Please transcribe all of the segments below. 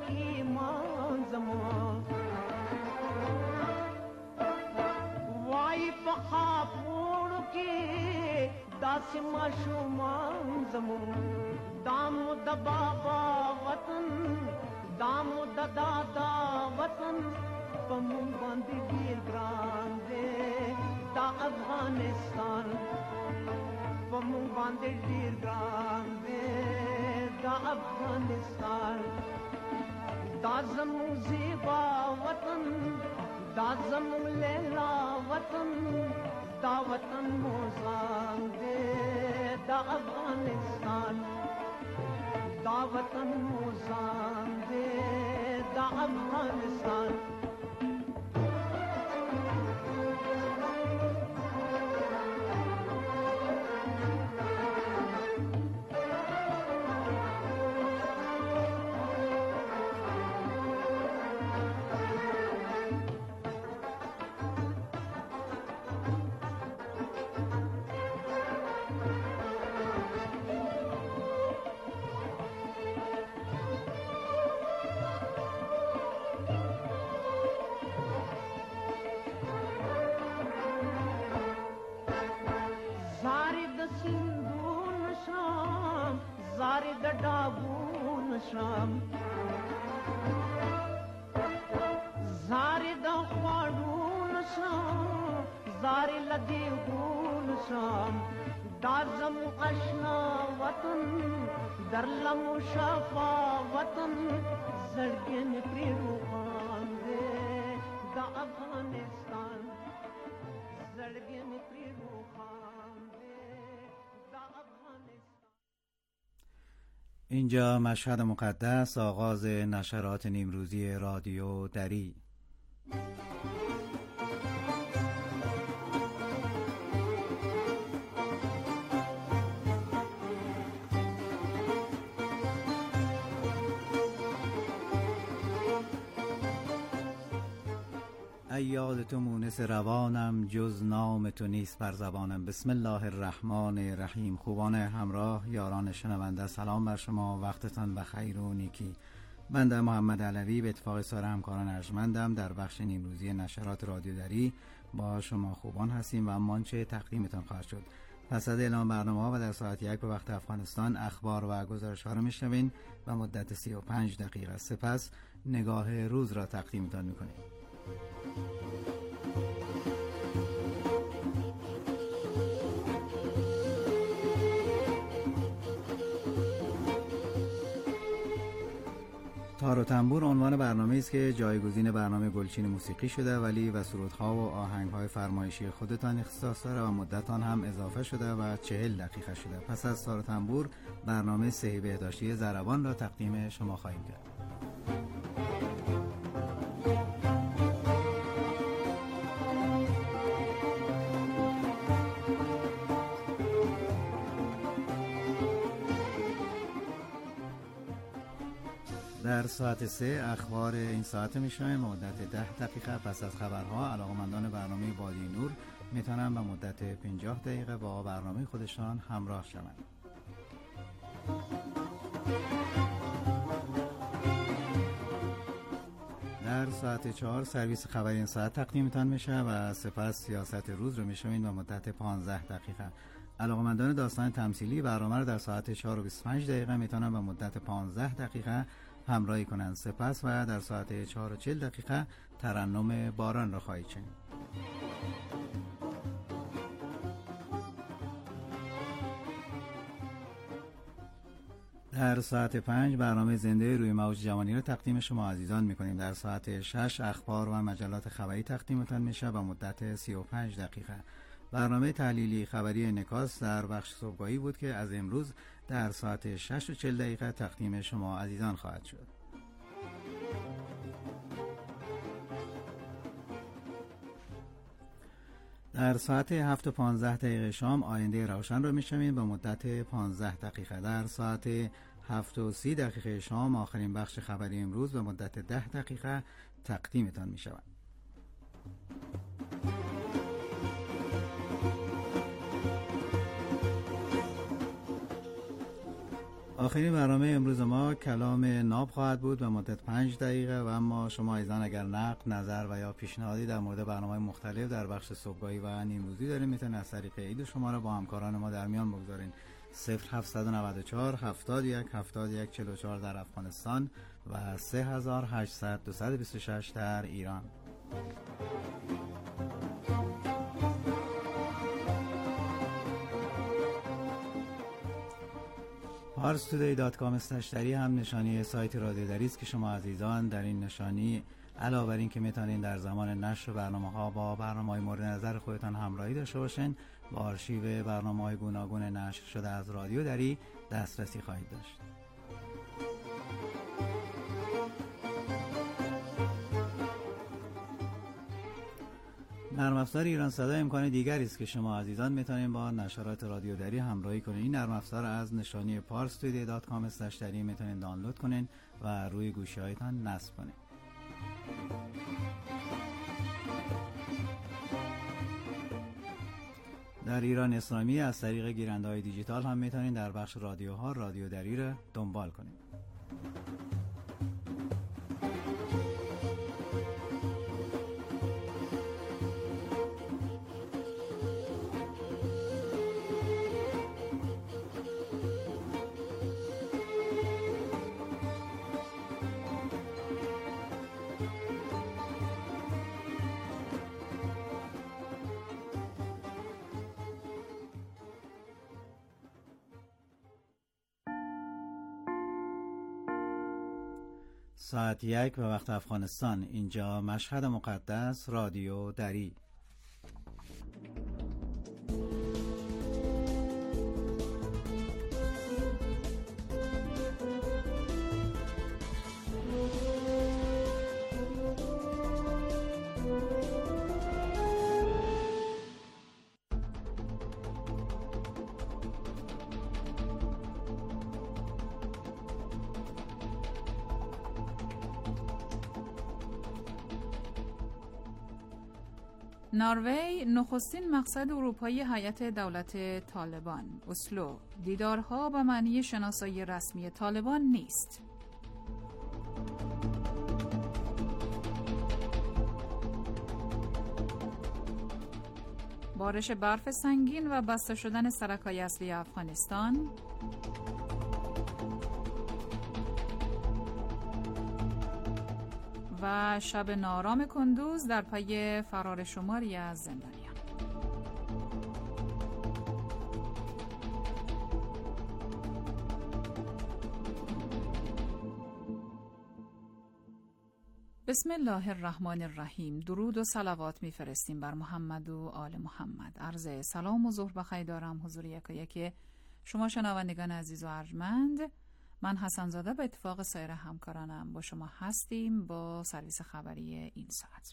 ایمان زمان وای په خاپوړو کې داسې ماشومان زمون دامو د بابا وطن دامو د دادا وطن په مونږ باندې ډېر ګران دی دا افغانستان په مونږ باندې ډېر ګران دی دا افغانستان دا زموږ زیبا وطن دا زموږ لیلا وطن دا وطن موزان دی دا افغانستان دا وطن موزان دی دا افغانستان زاری د ډاګون شام زاری د خواړون شام زاری لدی ګون شام دا زمو آشنا وطن درلم شفا وطن زړګن پری روان دی دا افغانستان زړګن پری روان دی دا افغانستان. اینجا مشهد مقدس، آغاز نشرات نیمروزی رادیو دری. ای یاد تو مونس روانم جز نام تو نیست بر زبانم. بسم الله الرحمن الرحیم. خوبان همراه، یاران شنونده، سلام بر شما، وقتتان بخیر و نیکی. بنده محمد علوی به اتفاق سایر همکاران ارجمندم در بخش نیمروزی نشرات رادیو دری با شما خوبان هستیم و اما چه تقدیمتان خواهد شد. پس از اعلام برنامه‌ها و در ساعت 1 به وقت افغانستان اخبار و گزارش‌ها را میشنوین و مدت 35 دقیقه سپس نگاه روز را تقدیمتان می‌کنیم. تار و تنبور عنوان برنامه است که جایگزین برنامه گلچین موسیقی شده، ولی و سرودها و آهنگ‌های فرمایشی خودتان اختصاص داره و مدت آن هم اضافه شده و 40 دقیقه شده. پس از تار و تنبور برنامه صحیح بهداشتی ضربان را تقدیم شما خواهیم کرد. در ساعت 3 اخبار این ساعت میشنویم مدت 10 دقیقه. پس از خبرها علاقمندان برنامه بادی نور میتونن به مدت 50 دقیقه با برنامه خودشان همراه شوند. در ساعت 4 سرویس خبری این ساعت تقدیمتان میشه و سپس سیاست روز رو میشنوید به مدت 15 دقیقه. علاقمندان داستان تمثیلی برنامه رو در ساعت 4 و 25 دقیقه میتونن به مدت 15 دقیقه همراهی کنند. سپس و در ساعت 4 و 40 دقیقه ترنم باران را خواهید شنید. در ساعت 5 برنامه زنده روی موج جوانی را تقدیم شما عزیزان میکنیم. در ساعت 6 اخبار و مجلات خبری تقدیمتان میشه با مدت 35 دقیقه. برنامه تحلیلی خبری انعکاس در بخش صبحگاهی بود که از امروز در ساعت 6 و 40 دقیقه تقدیم شما عزیزان خواهد شد. در ساعت 7 و 15 دقیقه شام آینده روشن را میشنویم به مدت 15 دقیقه. در ساعت 7 و 30 دقیقه شام آخرین بخش خبری امروز به مدت 10 دقیقه تقدیمتان می شود. آخرین برنامه امروز ما کلام ناب خواهد بود و مدت 5 دقیقه و اما شما ایزان اگر نقد، نظر و یا پیشنهادی در مورد برنامه مختلف در بخش صبحگاهی و نیمروزی دارین میتونید از طریق ایده شما را با همکاران ما در میان بگذارین. 0794 71 71 44 در افغانستان و 3800 226 در ایران. parstoday.com/dari هم نشانی سایت رادیو دری است که شما عزیزان در این نشانی علاوه بر این که میتونید در زمان نشر برنامه‌ها با برنامه‌های مورد نظر خودتان همراهی داشته باشین، با آرشیو برنامه‌های گوناگون نشر شده از رادیو دری دسترسی خواهید داشت. نرم افزار ایران صدا امکان دیگری است که شما عزیزان میتونید با نشرات رادیو دری همراهی کنید. این نرم افزار از نشانی parstoday.com/dari میتونید دانلود کنید و روی گوشی‌هایتان نصب کنید. در ایران اسلامی از طریق گیرنده‌های دیجیتال هم میتونید در بخش رادیوها رادیو دری را دنبال کنید. ساعت 1 به وقت افغانستان. اینجا مشهد مقدس، رادیو دری. نروژ نخستین مقصد اروپایی هیئت دولت طالبان. اسلو: دیدارها به معنی شناسایی رسمی طالبان نیست. بارش برف سنگین و بسته شدن سرک‌های اصلی افغانستان. و شب نارام کندوز در پی فرار شماری از زندانیان. بسم الله الرحمن الرحیم. درود و صلوات میفرستیم بر محمد و آل محمد. عرض سلام و ظهر بخیر دارم حضور یکایک شما شنوندگان عزیز و ارجمند. من حسن زاده به اتفاق سایر همکارانم با شما هستیم با سرویس خبری این ساعت.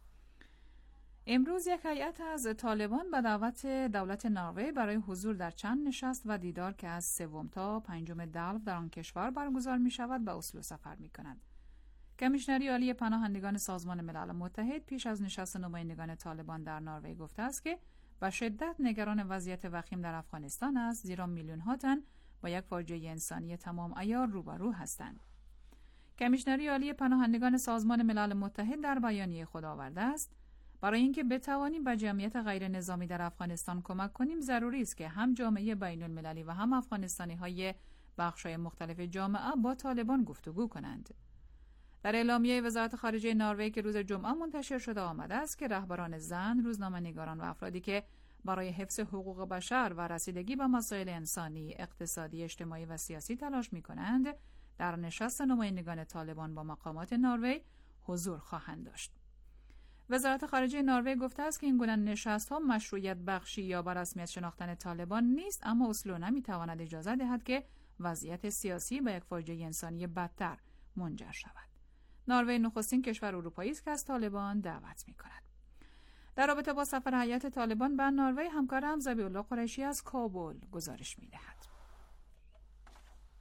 امروز یک هیئت از طالبان به دعوت دولت نروژ برای حضور در چند نشست و دیدار که از 3 تا 5 دلو در آن کشور برگزار می شود به اسلو سفر می کند. کمیشنری عالی پناهندگان سازمان ملل متحد پیش از نشست نمایندگان طالبان در نروژ گفته است که به شدت نگران وضعیت وخیم در افغانستان است، زیرا میلیون‌ها تن با یک فاجعه انسانی تمام عیار روبرو هستند. کمیشنری عالی پناهندگان سازمان ملل متحد در بیانیه خود آورده است برای اینکه بتوانیم به جمعیت غیر نظامی در افغانستان کمک کنیم، ضروری است که هم جامعه بین المللی و هم افغانستانی‌های بخش‌های مختلف جامعه با طالبان گفتگو کنند. در اعلامیه وزارت خارجه نروژ که روز جمعه منتشر شده آمده است که رهبران زن، روزنامه‌نگاران و افرادی که برای حفظ حقوق بشر و رسیدگی به مسائل انسانی، اقتصادی، اجتماعی و سیاسی تلاش می‌کنند در نشست نمایندگان طالبان با مقامات نروژ حضور خواهند داشت. وزارت خارجه نروژ گفته است که این گونه نشست‌ها مشروعیت بخشی یا بر رسمیت شناختن طالبان نیست، اما اسلو نمی‌تواند اجازه دهد که وضعیت سیاسی به یک فاجعه انسانی بدتر منجر شود. نروژ نخستین کشور اروپایی است که از طالبان دعوت می‌کند. در رابطه با سفر هیئت طالبان به نروژ، همکارم ذبیح الله قریشی از کابل گزارش می‌دهد.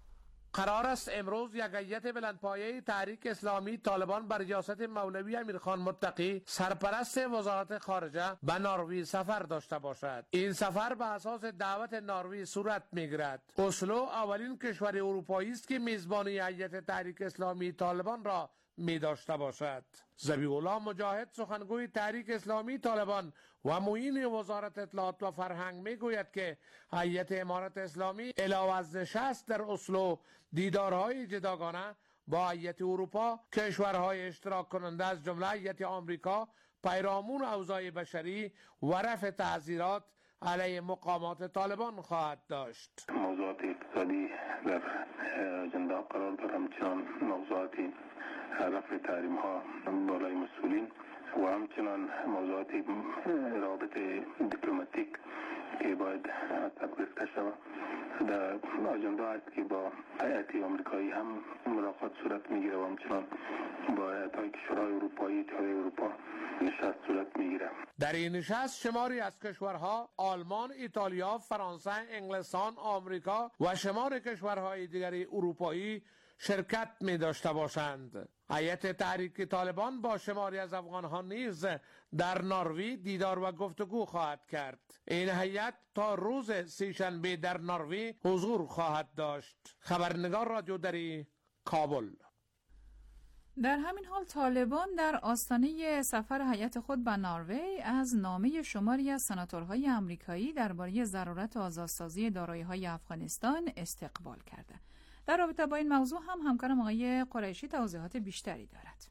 قرار است امروز یک هیئت بلندپایه تحریک اسلامی طالبان بر ریاست مولوی امیرخان متقی سرپرست وزارت خارجه به نروژ سفر داشته باشد. این سفر به اساس دعوت نروژ صورت میگیرد. اسلو اولین کشور اروپایی است که میزبانی هیئت تحریک اسلامی طالبان را می داشته باشد. ذبیح الله مجاهد سخنگوی تحریک اسلامی طالبان و معین وزارت اطلاعات و فرهنگ می گوید که هیئت امارت اسلامی علاوه از نشست در اسلو دیدارهای جداگانه با هیئت اروپا، کشورهای اشتراک کننده از جمله هیئت آمریکا پیرامون اوضاع بشری و رفع تعزیرات علیه مقامات طالبان خواهد داشت. موضوعات اقتصادی در اجندا قرار دارد، همچنان موضوعات رفع تحریم ها بالای مسئولین و همچنان موضوعات رابط دیپلماتیک که باید تطبیق شود. در اجندا است که با هیئت آمریکایی هم ملاقات صورت میگیره و همچنان با هیئت‌های کشورهای اروپایی، اتحادیه اروپا نشست صورت میگیره. در این نشست شماری از کشورها آلمان، ایتالیا، فرانسه، انگلستان، آمریکا و شمار کشورهای دیگر اروپایی شرکت می داشته باشند. هیئت تحریک طالبان با شماری از افغانها نیز در نروژ دیدار و گفتگو خواهد کرد. این هیئت تا روز سه‌شنبه در نروژ حضور خواهد داشت. خبرنگار رادیو دری، کابل. در همین حال طالبان در آستانه سفر هیئت خود به نروژ از نامه شماری از سناتورهای آمریکایی درباره ضرورت آزادسازی دارایی‌های افغانستان استقبال کرده. در رابطه با این موضوع هم همکارم آقای قریشی توضیحات بیشتری دارد.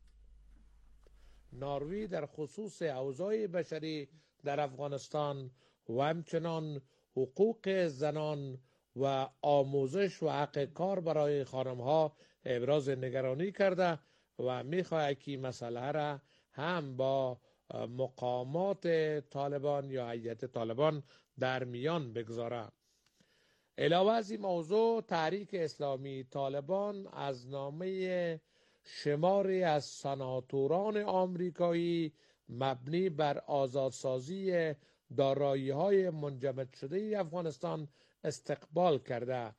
نروژ در خصوص اوضاع بشری در افغانستان و همچنان حقوق زنان و آموزش و حق کار برای خانم‌ها ابراز نگرانی کرده و می‌خواهد که مسئله را هم با مقامات طالبان یا هیئت طالبان در میان بگذارد. علاوه از این موضوع، تحریک اسلامی طالبان از نامه شماری از سناتوران آمریکایی مبنی بر آزادسازی دارایی‌های منجمد شده افغانستان استقبال کرده.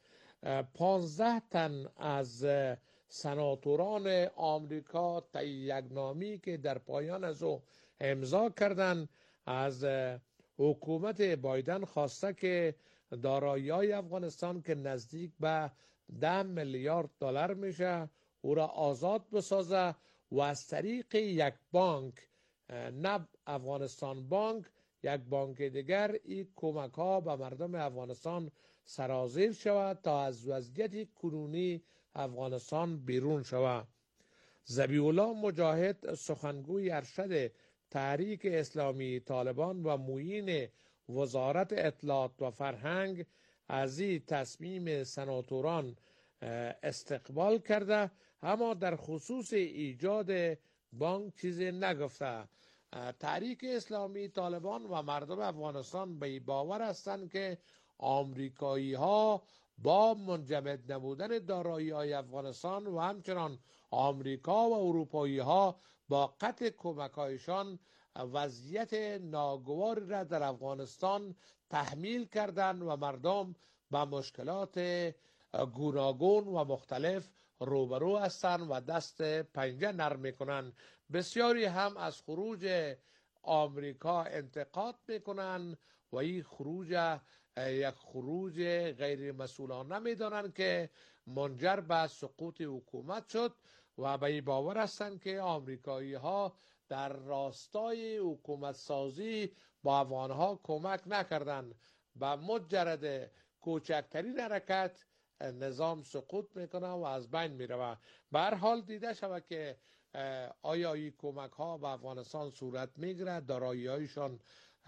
15 تن از سناتوران آمریکا طی یک نامه‌ای که در پایان از او امضا کردند از حکومت بایدن خواسته که دارایی‌های افغانستان که نزدیک به 10 میلیارد دلار میشه او را آزاد بسازه و از طریق یک بانک، نه افغانستان بانک، یک بانک دیگر، این کمک ها به مردم افغانستان سرازیر شود تا از وضعیت کنونی افغانستان بیرون شود. ذبیح الله مجاهد سخنگوی ارشد تحریک اسلامی طالبان و معین وزارت اطلاعات و فرهنگ از این تصمیم سناتوران استقبال کرده، اما در خصوص ایجاد بانک چیزی نگفته. تحریک اسلامی طالبان و مردم افغانستان به باور هستند که آمریکایی ها با منجمد نبودن دارایی های افغانستان و همچنان آمریکا و اروپایی ها با قطع کمک هایشان وضعیت ناگواری را در افغانستان تحمیل کردند و مردم با مشکلات گوناگون و مختلف روبرو هستند و دست پنجه نرم میکنند. بسیاری هم از خروج آمریکا انتقاد میکنند و این خروج یک خروج غیر مسئولانه میدانند که منجر به سقوط حکومت شد و به این باور هستند که آمریکایی ها در راستای حکومت سازی با افغانها کمک نکردند. به مجرد کوچکترین حرکت نظام سقوط میکنه و از بین میره. به هر حال دیده شود که آیا این کمک ها به افغانستان صورت میگیره، دارایی هایشان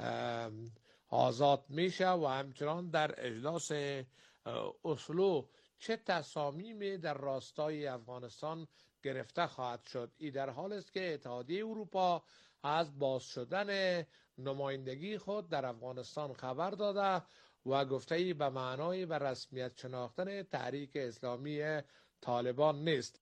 آزاد میشه و همچنان در اجلاس اسلو چه تصامیمی در راستای افغانستان گرفته خواهد شد. این در حال است که اتحادیه اروپا از باز شدن نمایندگی خود در افغانستان خبر داده و گفته به معنای و رسمیت شناختن تحریک اسلامی طالبان نیست.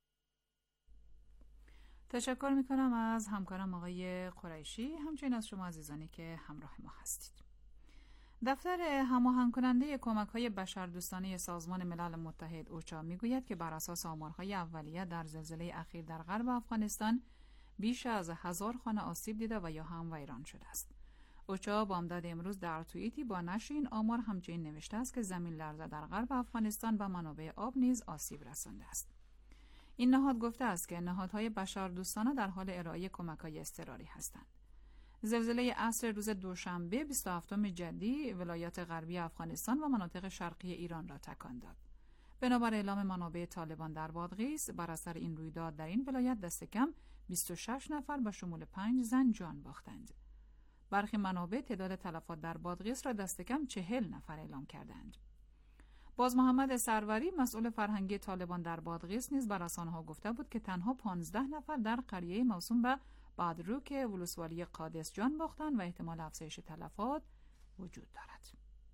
تشکر میکنم از همکارم آقای قریشی، همچنین از شما عزیزانی که همراه ما هستید. دفتر هماهنگ کننده کمک‌های بشردوستانه سازمان ملل متحد اوچا میگوید که بر اساس آمارهای اولیه در زلزله اخیر در غرب افغانستان بیش از 1000 خانه آسیب دیده و یا هم ویران شده است. اوچا بامداد امروز در توییتی با نشر این آمار همچنین نوشته است که زمین لرزه در غرب افغانستان و منابع آب نیز آسیب رسانده است. این نهاد گفته است که نهادهای بشردوستانه در حال ارائه کمک‌های اضطراری هستند. زلزله عصر روز دوشنبه 27 جدی ولایات غربی افغانستان و مناطق شرقی ایران را تکان داد. بنابر اعلام منابع طالبان در بادغیس، بر اثر این رویداد در این ولایت دست کم 26 نفر به شمول 5 زن جان باختند. برخی منابع تعداد تلفات در بادغیس را دست کم 40 نفر اعلام کردند. باز محمد سروری مسئول فرهنگی طالبان در بادغیس نیز بر رسانه‌ها گفته بود که تنها 15 نفر در قریه موسوم به بادروک ولسوالی قادس جان باختند و احتمال افزایش تلفات وجود دارد.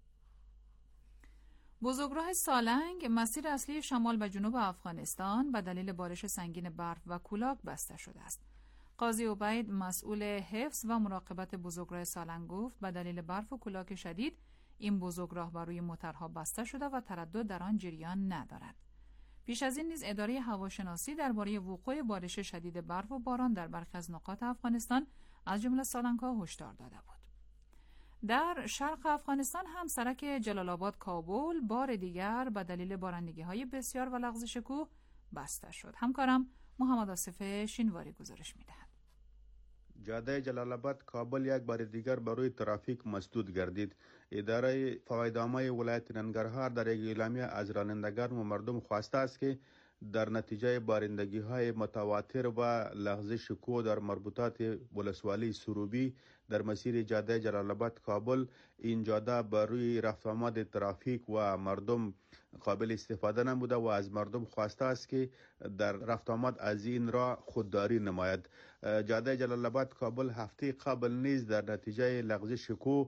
بزرگراه سالنگ مسیر اصلی شمال و جنوب افغانستان به دلیل بارش سنگین برف و کولاک بسته شده است. قاضی عبید مسئول حفظ و مراقبت بزرگراه سالنگ گفت به دلیل برف و کولاک شدید این بزرگراه بر روی موترها بسته شده و تردد در آن جریان ندارد. پیش از این نیز اداره هواشناسی درباره وقوع بارش شدید برف و باران در برخی از نقاط افغانستان از جمله سالنگ‌ها هشدار داده بود. در شرق افغانستان هم سرک جلال آباد کابل بار دیگر به دلیل بارندگی‌های بسیار و لغزش کوه بسته شد. همکارم محمد آصف شینواری گزارش می‌دهد. جاده جلال آباد کابل یک بار دیگر بر روی ترافیک مسدود گردید. اداره فوایدنامه ولایت ننگرهار در یک اعلامیه از رانندگان و مردم خواسته است که در نتیجه بارندگی‌های متواتر و لغزش کوه در مربوطات ولسوالی سروبی در مسیر جاده جلال آباد کابل، این جاده بر روی رفت آمد ترافیک و مردم قابل استفاده نبوده و از مردم خواسته است که در رفت آمد از این راه خودداری نماید. جاده جلال آباد کابل هفته قبل نیز در نتیجه لغزش کوه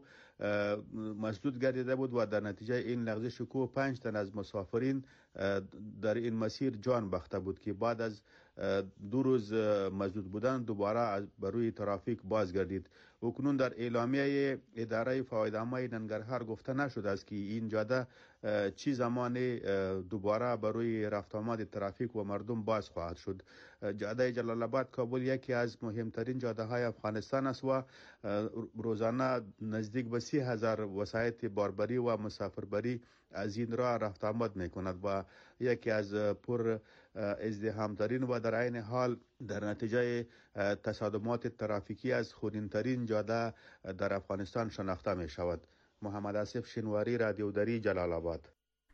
مسدود گردیده بود و در نتیجه این لغزش کوه 5 تن از مسافرین در این مسیر جان باخته بود که بعد از 2 روز مسدود بودن دوباره بر روی ترافیک بازگردید. اکنون در اعلامیه اداره فوایدنامه ننگرهار گفته نشده است که این جاده چی زمان دوباره بر روی رفت آمد ترافیک و مردم باز خواهد شد. جاده جلال آباد کابل یکی از مهمترین جاده های افغانستان است و روزانه نزدیک به 30,000 وسایط باربری و مسافربری از این راه رفت آمد می کند و یکی از پر ازدحام‌ترین و در عین حال در نتیجه تصادمات ترافیکی از خونین‌ترین جاده در افغانستان شناخته می شود. محمد آصف شینواری، رادیو دری، جلال آباد.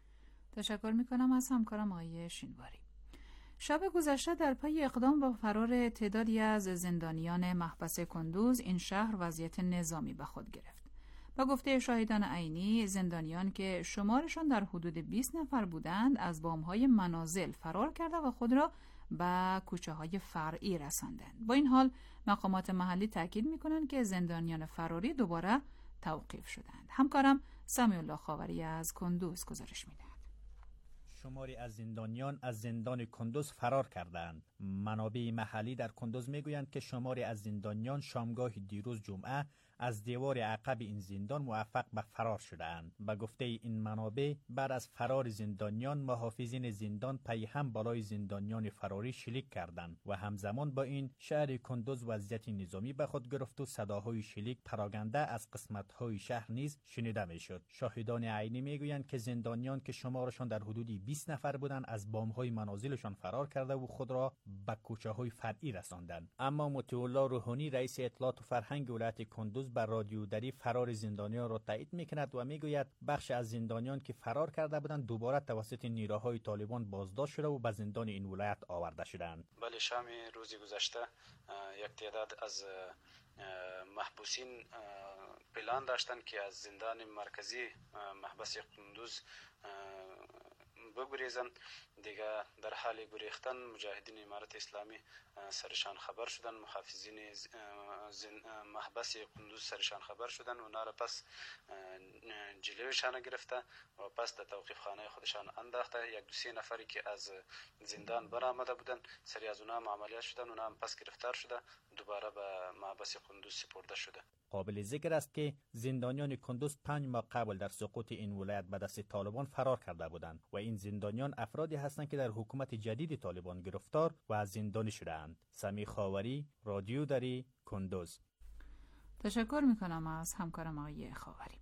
تشکر می کنم از همکارم آقای شینواری. شب گذشته در پی اقدام به فرار تعدادی از زندانیان محبس کندوز، این شهر وضعیت نظامی به خود گرفت. با گفته شاهدان عینی، زندانیان که شمارشان در حدود 20 نفر بودند از بام‌های منازل فرار کرده و خود را به کوچه‌های فرعی رساندند. با این حال مقامات محلی تاکید می‌کنند که زندانیان فراری دوباره توقیف شدند. همکارم سمیع الله خاوری از کندوز گزارش می‌دهد. شماری از زندانیان از زندان کندوز فرار کردند. منابع محلی در کندوز میگویند که شماری از زندانیان شامگاه دیروز جمعه از دیوار عقب این زندان موفق به فرار شدند. به گفته این منابع بعد از فرار زندانیان، محافظین زندان پی هم بالای زندانیان فراری شلیک کردند و همزمان با این شهر کندوز وضعیت نظامی به خود گرفت و صداهای شلیک پراگنده از قسمت‌های شهر نیز شنیده میشد. شاهدان عینی میگویند که زندانیان که شمارشان در حدود 20 نفر بودند از بام‌های منازلشان فرار کرده و خود را به کوچه‌های فرعی رساندند. اما مطیع الله روحانی، رئیس اطلاعات و فرهنگ ولایت کندوز، بر رادیو دری فرار زندانیان را تایید میکند و میگوید بخش از زندانیان که فرار کرده بودند دوباره توسط نیروهای طالبان بازداشت شده و به زندان این ولایت آورده شدند. بله، شام روز گذشته یک تعداد از محبوسین پلان داشتند که از زندان مرکزی محبس کندوز بگریزند. دیگه در حال گریختن مجاهدین امارت اسلامی سرشان خبر شدن، محافظین محبس قندوز سرشان خبر شدن و اونا را پس جلویشان گرفته و پس در توقیف خانه خودشان انداخته. یک دو سه نفری که از زندان برآمده بودن سری از اونا عملیات شدن، اونا هم پس گرفتار شده، دوباره به محبس قندوز سپرده شده. قابل ذکر است که زندانیان کندوز 5 ماه قبل در سقوط این ولایت به دست طالبان فرار کرده بودند و این زندانیان افرادی هستند که در حکومت جدید طالبان گرفتار و از زندانی شده‌اند. سمی خاوری، رادیو دری، کندوز. تشکر میکنم از همکارم آقای خاوری.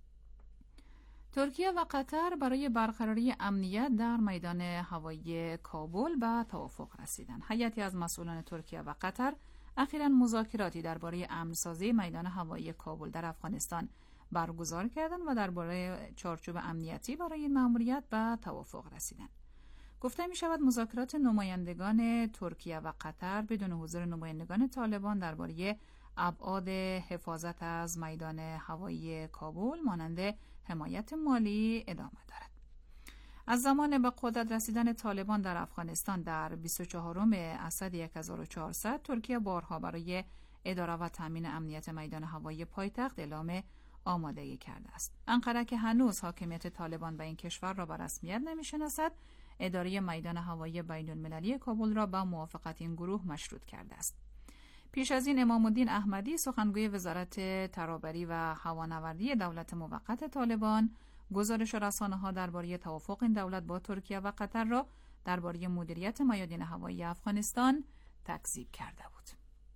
ترکیه و قطر برای برقراری امنیت در میدان هوایی کابل به توافق رسیدند. هیئتی از مسئولان ترکیه و قطر اخیراً مذاکراتی درباره امن‌سازی میدان هوایی کابل در افغانستان برگزار کردند و درباره چارچوب امنیتی برای این مأموریت به توافق رسیدند. گفته می شود مذاکرات نمایندگان ترکیه و قطر بدون حضور نمایندگان طالبان درباره ابعاد حفاظت از میدان هوایی کابل مانند حمایت مالی ادامه دارد. از زمان به قدرت رسیدن طالبان در افغانستان در 24 اسد 1400 ترکیه بارها برای اداره و تامین امنیت میدان هوایی پایتخت اعلام آمادگی کرده است. انقره که هنوز حاکمیت طالبان به این کشور را به رسمیت نمی‌شناسد، اداره میدان هوایی بین‌المللی کابل را با موافقت این گروه مشروط کرده است. پیش از این امام الدین احمدی سخنگوی وزارت ترابری و هوانوردی دولت موقت طالبان گزارش رسانه‌ها درباره توافق این دولت با ترکیه و قطر را درباره مدیریت میادین هوایی افغانستان تکذیب کرده بود.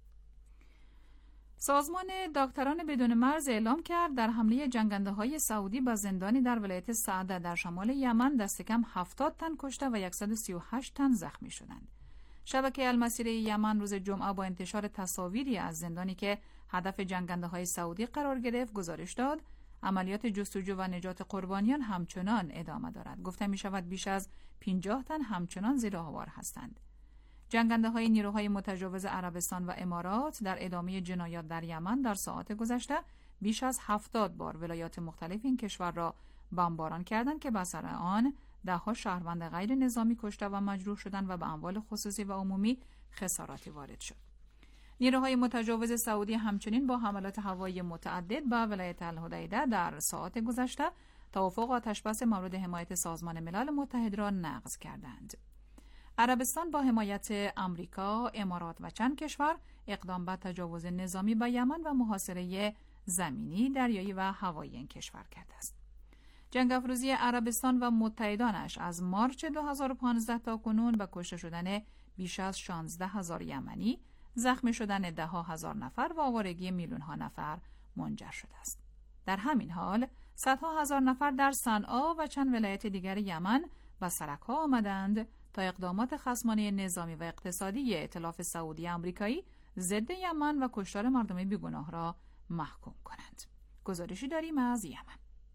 سازمان دکتران بدون مرز اعلام کرد در حمله جنگنده‌های سعودی به زندانی در ولایت سعده در شمال یمن دست کم 70 تن کشته و 138 تن زخمی شدند. شبکه المسیر یمن روز جمعه با انتشار تصاویری از زندانی که هدف جنگنده‌های سعودی قرار گرفت گزارش داد عملیات جستجو و نجات قربانیان همچنان ادامه دارد. گفته می شود بیش از 50 تن همچنان زیر آوار هستند. جنگنده‌های نیروهای متجاوز عربستان و امارات در ادامه جنایات در یمن در ساعات گذشته بیش از 70 بار ولایات مختلف این کشور را بمباران کردند که به اثر آن ده‌ها شهروند غیر نظامی کشته و مجروح شدند و به اموال خصوصی و عمومی خساراتی وارد شد. نیروهای متجاوز سعودی همچنین با حملات هوایی متعدد به ولایت الحدیده در ساعات گذشته توافق آتشبس مورد حمایت سازمان ملل متحد را نقض کردند. عربستان با حمایت آمریکا، امارات و چند کشور اقدام به تجاوز نظامی به یمن و محاصره زمینی، دریایی و هوایی این کشور کرده است. جنگ افروزی عربستان و متحدانش از مارچ 2015 تا کنون به کشته شدن بیش از 16,000 یمنی، زخمی شدن 10,000 نفر و آوارگی میلیون‌ها نفر منجر شده است. در همین حال صدها هزار نفر در صنعا و چند ولایت دیگر یمن به سرک‌ها آمدند تا اقدامات خصمانه نظامی و اقتصادی ائتلاف سعودی آمریکایی ضد یمن و کشتار مردم بیگناه را محکوم کنند. گزارشی داریم از یمن.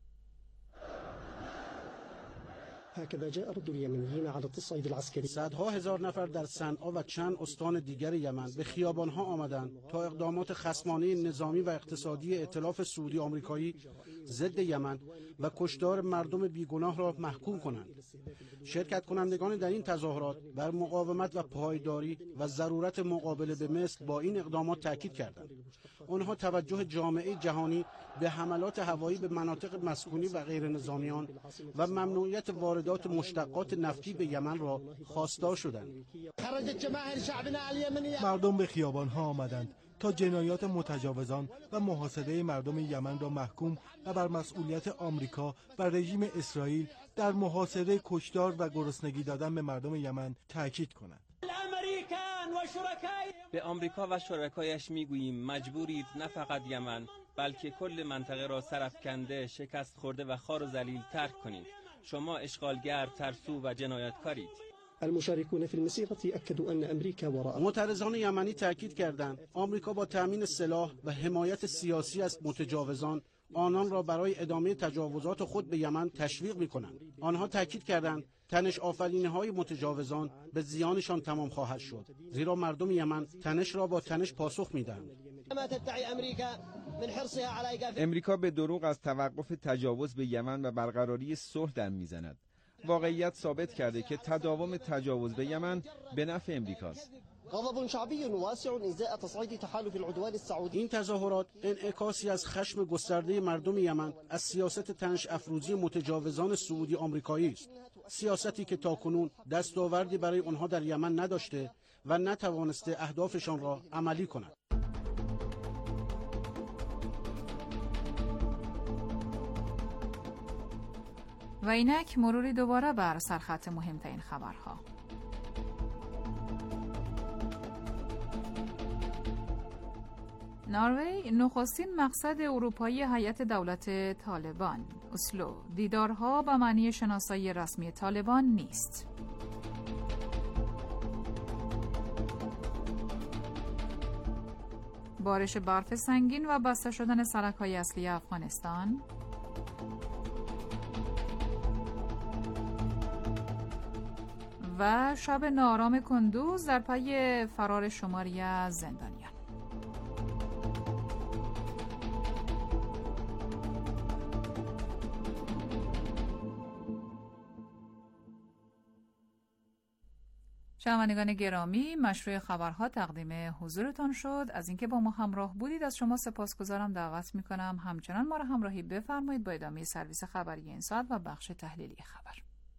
صدها هزار نفر در صنعا و چند استان دیگر یمن به خیابان‌ها آمدند تا اقدامات خصمانه نظامی و اقتصادی ائتلاف سعودی آمریکایی ضد یمن و کشتار مردم بیگناه را محکوم کنند. شرکت کنندگان در این تظاهرات بر مقاومت و پایداری و ضرورت مقابله به مثل با این اقدامات تاکید کردند. آنها توجه جامعه جهانی به حملات هوایی به مناطق مسکونی و غیر نظامیان و ممنوعیت واردات مشتقات نفتی به یمن را خواستار شدند. مردم به خیابان‌ها آمدند تا جنایات متجاوزان و محاصره مردم یمن را محکوم و بر مسئولیت آمریکا و رژیم اسرائیل در محاصره، کشتار و گرسنگی دادن به مردم یمن تاکید کنند. به آمریکا و شرکایش میگوییم مجبورید نه فقط یمن بلکه کل منطقه را سرافکنده، شکست خورده و خوار و ذلیل ترک کنید. شما اشغالگر، ترسو و جنایتکارید. المشاركون في المسيرة أكدوا أن أمريكا وراء. معترضان یمنی تاکید کردند آمریکا با تأمین سلاح و حمایت سیاسی از متجاوزان آنان را برای ادامه تجاوزات خود به یمن تشویق می‌کنند. آنها تاکید کردند تنش آفرینی‌های متجاوزان به زیانشان تمام خواهد شد، زیرا مردم یمن تنش را با تنش پاسخ می‌دهند. امریکا به دروغ از توقف تجاوز به یمن و برقراری صلح دم می‌زند. واقعیت ثابت کرده که تداوم تجاوز به یمن به نفع امریکاست. غضب شعبی واسع ازاء تصعید تحالف العدوان السعودی. این تظاهرات انعکاسی از خشم گسترده مردم یمن از سیاست تنش افروزی متجاوزان سعودی آمریکایی است، سیاستی که تاکنون دستاوردی برای آنها در یمن نداشته و نتوانسته اهدافشان را عملی کند. و اینک مروری دوباره بر سرخط مهمترین خبرها. نروژ نخستین مقصد اروپایی هیئت دولت طالبان. اسلو دیدارها به معنی شناسایی رسمی طالبان نیست. بارش برف سنگین و بسته شدن سرک‌های اصلی افغانستان. و شب ناآرام کندوز در پی فرار شماری از زندانیان. شنوندگان گرامی، مشروع خبرها تقدیم حضورتان شد. از اینکه با ما همراه بودید از شما سپاسگزارم. دعوت میکنم همچنان ما را همراهی بفرمایید با ادامه سرویس خبری این ساعت و بخش تحلیلی خبر.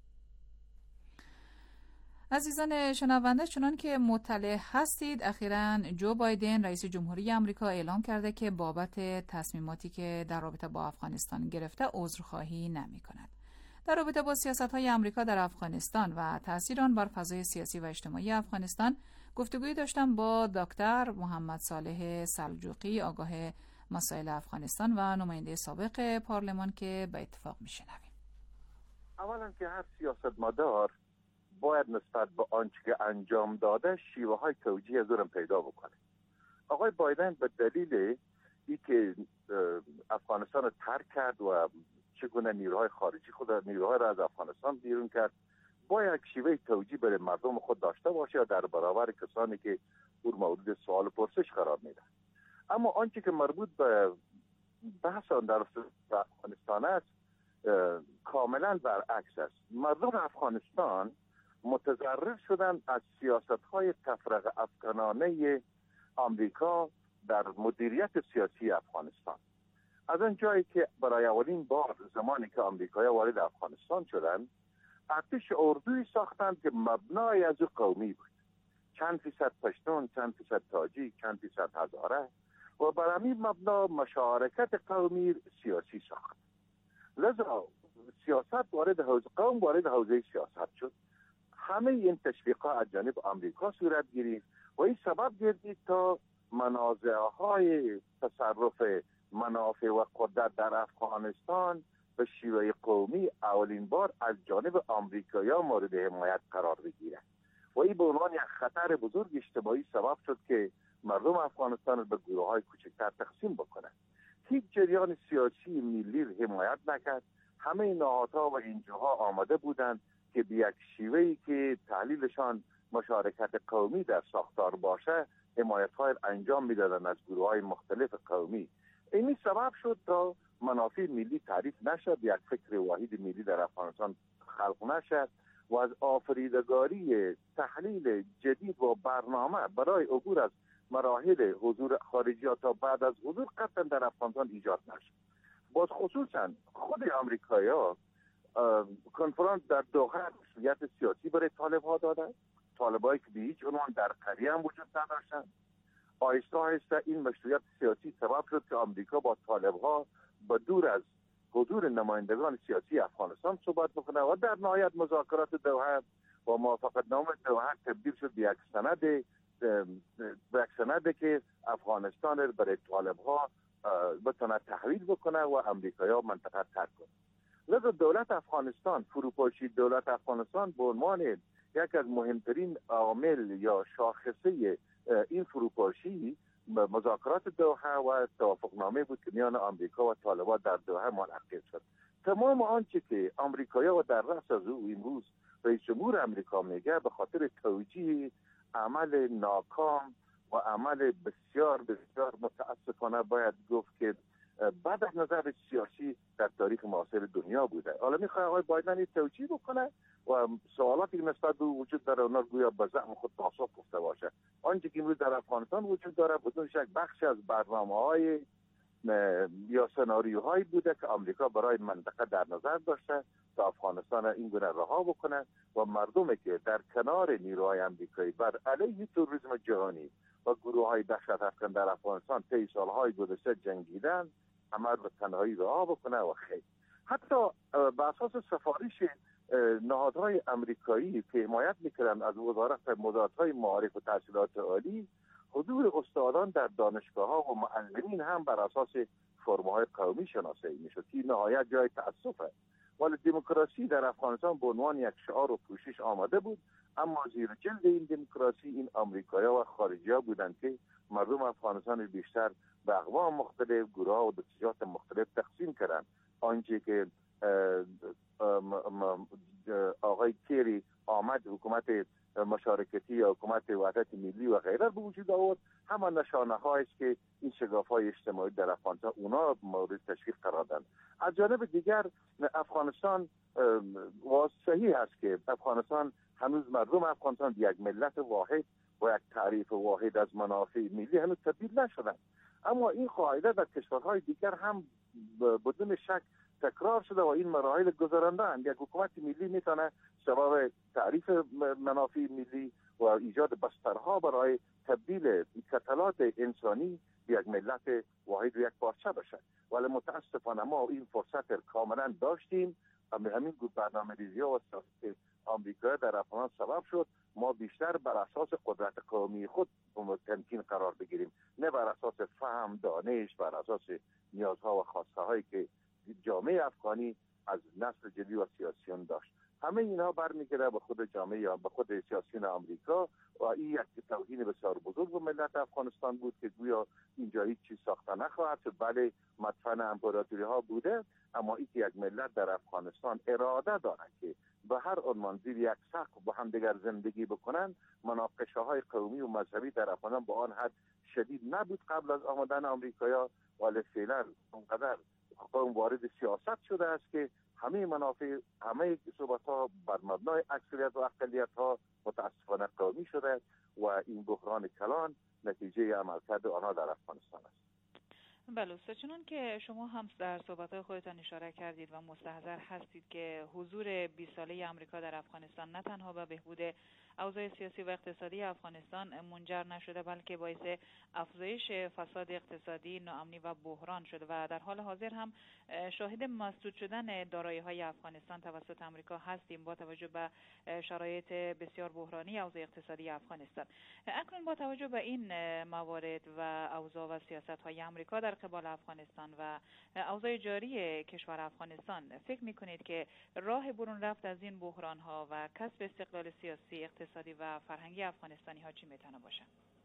عزیزان شنونده، چنان که مطلع هستید اخیراً جو بایدن رئیس جمهوری آمریکا اعلام کرده که بابت تصمیماتی که در رابطه با افغانستان گرفته عذرخواهی نمی‌کند. در رابطه با سیاست‌های آمریکا در افغانستان و تأثیر آن بر فضای سیاسی و اجتماعی افغانستان گفتگویی داشتم با دکتر محمد صالح سلجوقی، آگاه مسائل افغانستان و نماینده سابق پارلمان که به اتفاق می‌شنویم. اولا که هر سیاستمدار باید نسبت به آنچه که انجام داده شیوه های توجیه از اون پیدا بکنه. آقای بایدن به دلیل اینکه افغانستان رو ترک کرد و چگونه نیروهای خارجی نیروهای را از افغانستان بیرون کرد، باید شیوه توجیه برای مردم خود داشته باشه یا در برابر کسانی که اون مورد سوال و پرسش قرار میدن. اما آنچه که مربوط به بحث آن در افغانستان است کاملا برعکس است. مردم افغانستان متضرر شدن از سیاست‌های تفرقه افکنانه آمریکا در مدیریت سیاسی افغانستان. از آن جایی که برای اولین بار زمانی که آمریکایی‌ها وارد افغانستان شدند، ارتش اردویی ساختند که مبنای از قومی بود. چند فیصد پشتون، چند فیصد تاجیک، چند فیصد هزاره و بر همین مبنا مشارکت قومی سیاسی ساخت. لذا سیاست وارد حوزه سیاست شد. همه این تشویقات از جانب آمریکا صورت گرفت و این سبب گردید تا منازعه‌های تصرف منافع و قدرت در افغانستان به شیوه قومی اولین بار از جانب آمریکایی‌ها مورد حمایت قرار بگیرد و این به عنوان یک خطر بزرگ اجتماعی سبب شد که مردم افغانستان را به گروه‌های کوچکتر تقسیم بکنند. هیچ جریان سیاسی ملی حمایت نکرد. همه نهادها و انجاها آماده بودند که به یک شیوهی که تحلیلشان مشارکت قومی در ساختار باشه حمایت‌های انجام می‌دادند از گروه‌های مختلف قومی. این سبب شد تا منافع ملی تعریف نشد، یک فکر واحد ملی در افغانستان خلق نشد و از آفریدگاری تحلیل جدید و برنامه برای عبور از مراحل حضور خارجی تا بعد از حضور قطعا در افغانستان ایجاد نشد. باز خصوصا خود آمریکایی‌ها کنفرانس در دوحه مسئولیت سیاسی برای طالب‌ها دادن، طالب‌هایی که به هیچ عنوان در قریه هم وجود نداشتند. آهسته آهسته این مشروعیت سیاسی سبب شد که آمریکا با طالب‌ها به دور از حضور نمایندگان سیاسی افغانستان صحبت بکنه و در نهایت مذاکرات دوحه و موافقتنامه دوحه تبدیل شد به یک سند که افغانستان را برای طالب‌ها بتونه تحویل بکنه و آمریکایی‌ها منطقه ترک کنه. لذا دولت افغانستان، فروپاشی دولت افغانستان به عنوان یک از مهمترین عامل یا شاخصه این فروپاشی مذاکرات دوحه و توافقنامه بود که میان آمریکا و طالبان در دوحه منعقد شد. تمام آنچه که آمریکایی‌ها و در رأس از او امروز رئیس جمهور آمریکا میگه به خاطر توجیه عمل ناکام و عمل بسیار بسیار متاسفانه باید گفت که بعد از نظر سیاسی در تاریخ معاصر دنیا بوده. حالا میخواد آقای بایدن این توجیه بکنه و سوالاتی نسبت به وجود داره اونا گویا به زعم خود پاسخ گفته باشه. آنچه که امروز در افغانستان وجود داره بدون شک بخشی از برنامه‌های یا سناریوهایی بوده که آمریکا برای منطقه در نظر داشته تا افغانستان این گونه رها بکنه و مردمی که در کنار نیروهای آمریکایی بر علیه تروریسم جهانی و گروه‌های دهشت افکن در افغانستان طی سال‌های گذشته جنگیدن عمل به تنهایی رها بکنه و خیلی حتی بر اساس سفارش نهادهای آمریکایی که حمایت می‌کردند از وزارت مدارهای معارف و تحصیلات عالی، حضور استادان در دانشگاه‌ها و معلمین هم بر اساس فرم‌های قومی شناسایی می‌شد که نهایت جای تأسفه. ولی دموکراسی در افغانستان به عنوان یک شعار و پوشش آمده بود، اما زیر جلد این دموکراسی این آمریکایی‌ها و خارجی‌ها بودند که مردم افغانستان بیشتر به اقوام مختلف، گروه‌ها و دستجات مختلف تقسیم کردند. آنچه که آقای کیری آمد حکومت مشارکتی یا حکومت وحدت ملی و غیره به وجود آورد، همان نشانه‌هایی است که این شگاف‌های اجتماعی در افغانستان اونا مورد تشویق قرار دادند. از جانب دیگر افغانستان صحیح است که افغانستان هنوز مردم افغانستان یک ملت واحد و یک تعریف واحد از منافع ملی هنوز تبدیل نشدند، اما این قاعده در کشورهای دیگر هم بدون شک تکرار شده و این مراحل گذراندن. یک حکومت ملی میتونه سبب تعریف منافع ملی و ایجاد بسترها برای تبدیل کتلات انسانی به یک ملت واحد و یک پارچه بشه، ولی متاسفانه ما این فرصت کاملا داشتیم. همین برنامه‌ریزی‌ها و سیاست آمریکا در افغانستان سبب شد ما بیشتر بر اساس قدرت قومی خود تمکین قرار بگیریم، نه بر اساس فهم، دانش، بر اساس نیازها و خواسته هایی که جامعه افغانی از نسل جدید و سیاسیون داشت. همه اینا برمیگرده به خود جامعه یا به خود سیاسیون آمریکا و این یک توهین بسیار بزرگ به ملت افغانستان بود که گویا اینجا هیچ چیز ساخته نخواهد شد. بله مدفن امپراتوری ها بوده، اما این یک ملت در افغانستان اراده دارد که به هر عنوان زیر یک سقف با هم دیگر زندگی بکنن. مناقشه های قومی و مذهبی در افغانستان با آن حد شدید نبود قبل از آمدن آمریکایا، ولی فعلا اونقدر قوم وارد سیاست شده است که همه منافع، همه صحبت‌ها بر مبنای اکثریت و اقلیت‌ها متاسفانه قومی شده و این بحران کلان نتیجه عملکرد آنها در افغانستان است. بله استاد، چنان که شما هم در صحبت‌های خودتان اشاره کردید و مستحضر هستید که حضور 20 ساله آمریکا در افغانستان نه تنها به بهبود اوضاع سیاسی و اقتصادی افغانستان منجر نشده، بلکه باعث افزایش فساد اقتصادی، ناامنی و بحران شده و در حال حاضر هم شاهد مسدود شدن دارایی‌های افغانستان توسط آمریکا هستیم با توجه به شرایط بسیار بحرانی اوضاع اقتصادی افغانستان. اکنون با توجه به این موارد و اوضاع و سیاست‌های آمریکا در قبال افغانستان و اوضاع جاری کشور افغانستان، فکر می‌کنید که راه برون رفت از این بحران‌ها و کسب استقلال سیاسی، اقتصادی و فرهنگی افغانستانی‌ها چی میتونه باشه؟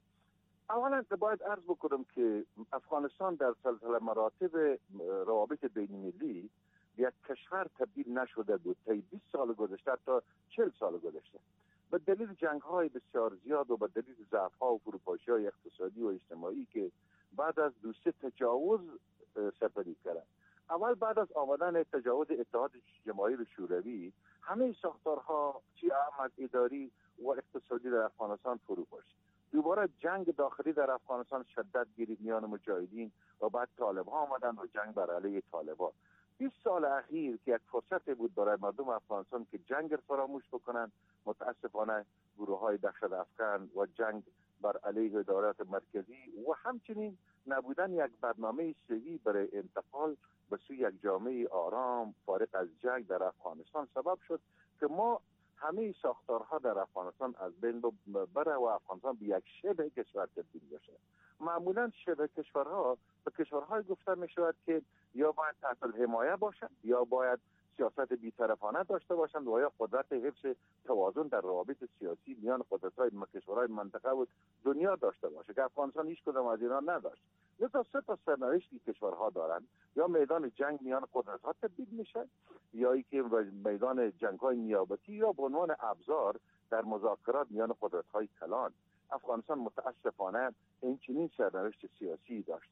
اولا باید عرض بکنم که افغانستان در سلسله مراتب روابط بین‌المللی یک کشور تبدیل نشده بود تا 20 سال گذشته تا 40 سال گذشته، به دلیل جنگ‌های بسیار زیاد و به دلیل ضعف‌ها و فروپاشی‌های اقتصادی و اجتماعی که بعد از دوسته تجاوز سپری کردن. اول بعد از آمدن تجاوز اتحاد جماهیر شوروی همه ساختارها چی عمل اداری و اقتصادی در افغانستان فرو پاشید. دوباره جنگ داخلی در افغانستان شدت گرفت میان مجاهدین و بعد طالب‌ها آمدن و جنگ بر علیه طالبان. 20 سال اخیر که یک فرصت بود برای مردم افغانستان که جنگ فراموش بکنن، متاسفانه گروه‌های دهشت افکن و جنگ بر علیه ادارات مرکزی و همچنین نبودن یک برنامه صحیح برای انتقال به سوی یک جامعه آرام فارغ از جنگ در افغانستان سبب شد که ما همه ساختارها در افغانستان از بین بره و افغانستان به یک شبه کشور تبدیل بشه. معمولا شبه کشورها به کشورهای گفته می شود که یا باید تحت الحمایه باشند یا باید سیاست بی‌طرفانه داشته باشند و یا قدرت حفظ توازن در روابط سیاسی میان قدرت‌های کشورهای منطقه و دنیا داشته باشه که افغانستان هیچ کدام از اینا نداشت. لذا سه تا سرنوشتی کشورها دارند، یا میدان جنگ میان قدرت‌ها تبدیل میشه، یا اینکه میدان جنگ‌های نیابتی یا به عنوان ابزار در مذاکرات میان قدرت‌های کلان. افغانستان متاسفانه این چنین سرنوشت سیاسی داشته است.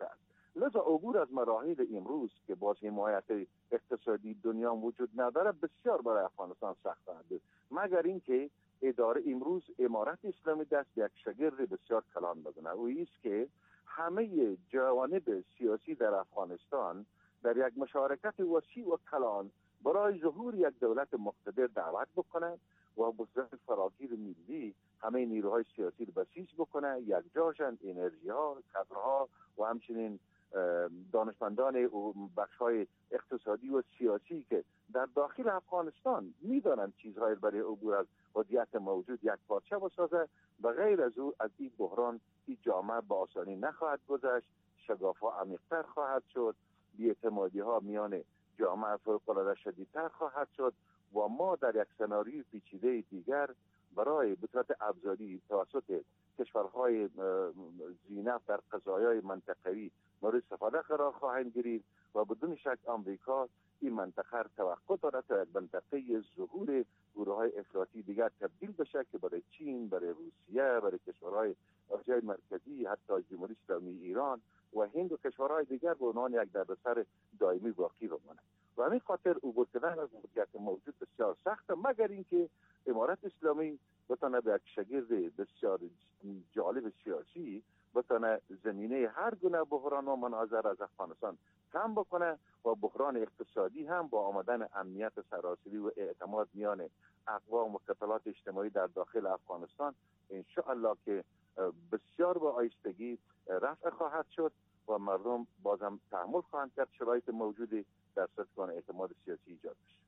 لذا عبور از مراحل امروز که باز حمایت اقتصادی دنیا وجود نداره بسیار برای افغانستان سخت خواهد بود، مگر اینکه اداره امروز امارت اسلامی دست به یک شگرد بسیار کلان بزنه و ایست که همه جوانب سیاسی در افغانستان در یک مشارکت وسیع و کلان برای ظهور یک دولت مقتدر دعوت بکنه و بزرگ فراگیر ملی همه نیروهای سیاسی رو بسیج بکنه، یک جاشن انرژی ها، کادرها و همچنین دانشمندان و بخش‌های اقتصادی و سیاسی که در داخل افغانستان میدانند چیزهای برای عبور از وضعیت موجود یک پارچه بسازه. و غیر از او از این بحران این جامعه با آسانی نخواهد گذشت، شگاف‌ها عمیق‌تر خواهد شد، بی‌اعتمادی‌ها میان جامعه فوق‌العاده شدیدتر خواهد شد و ما در یک سناریوی پیچیده دیگر برای به صورت ابزاری توسط کشورهای ذی‌نفع در قضایای منطقه‌ای مورد استفاده قرار خواهند گرفت و بدون شک آمریکا این منطقه را توقع دارد تا یک منطقه ظهور گروه‌های افراطی دیگر تبدیل بشه که برای چین، برای روسیه، برای کشورهای آسیای مرکزی، حتی جمهوری اسلامی ایران و هند و کشورهای دیگر به عنوان یک دردسر دائمی باقی بماند. و همین خاطر عبور کردن از وضعیت موجود بسیار سخت، مگر اینکه امارت اسلامی بتونه به یک شگرد بسیار جالب سیاسی بتونه زمینه هر گونه بحران و مناظر از افغانستان کم بکنه و بحران اقتصادی هم با آمدن امنیت سراسری و اعتماد میان اقوام و کتلات اجتماعی در داخل افغانستان انشاءالله که بسیار با آیستگی رفع خواهد شد و مردم بازم تحمل خواهند کرد شرایط موجودی در صورت که اعتماد سیاسی ایجاد بشه.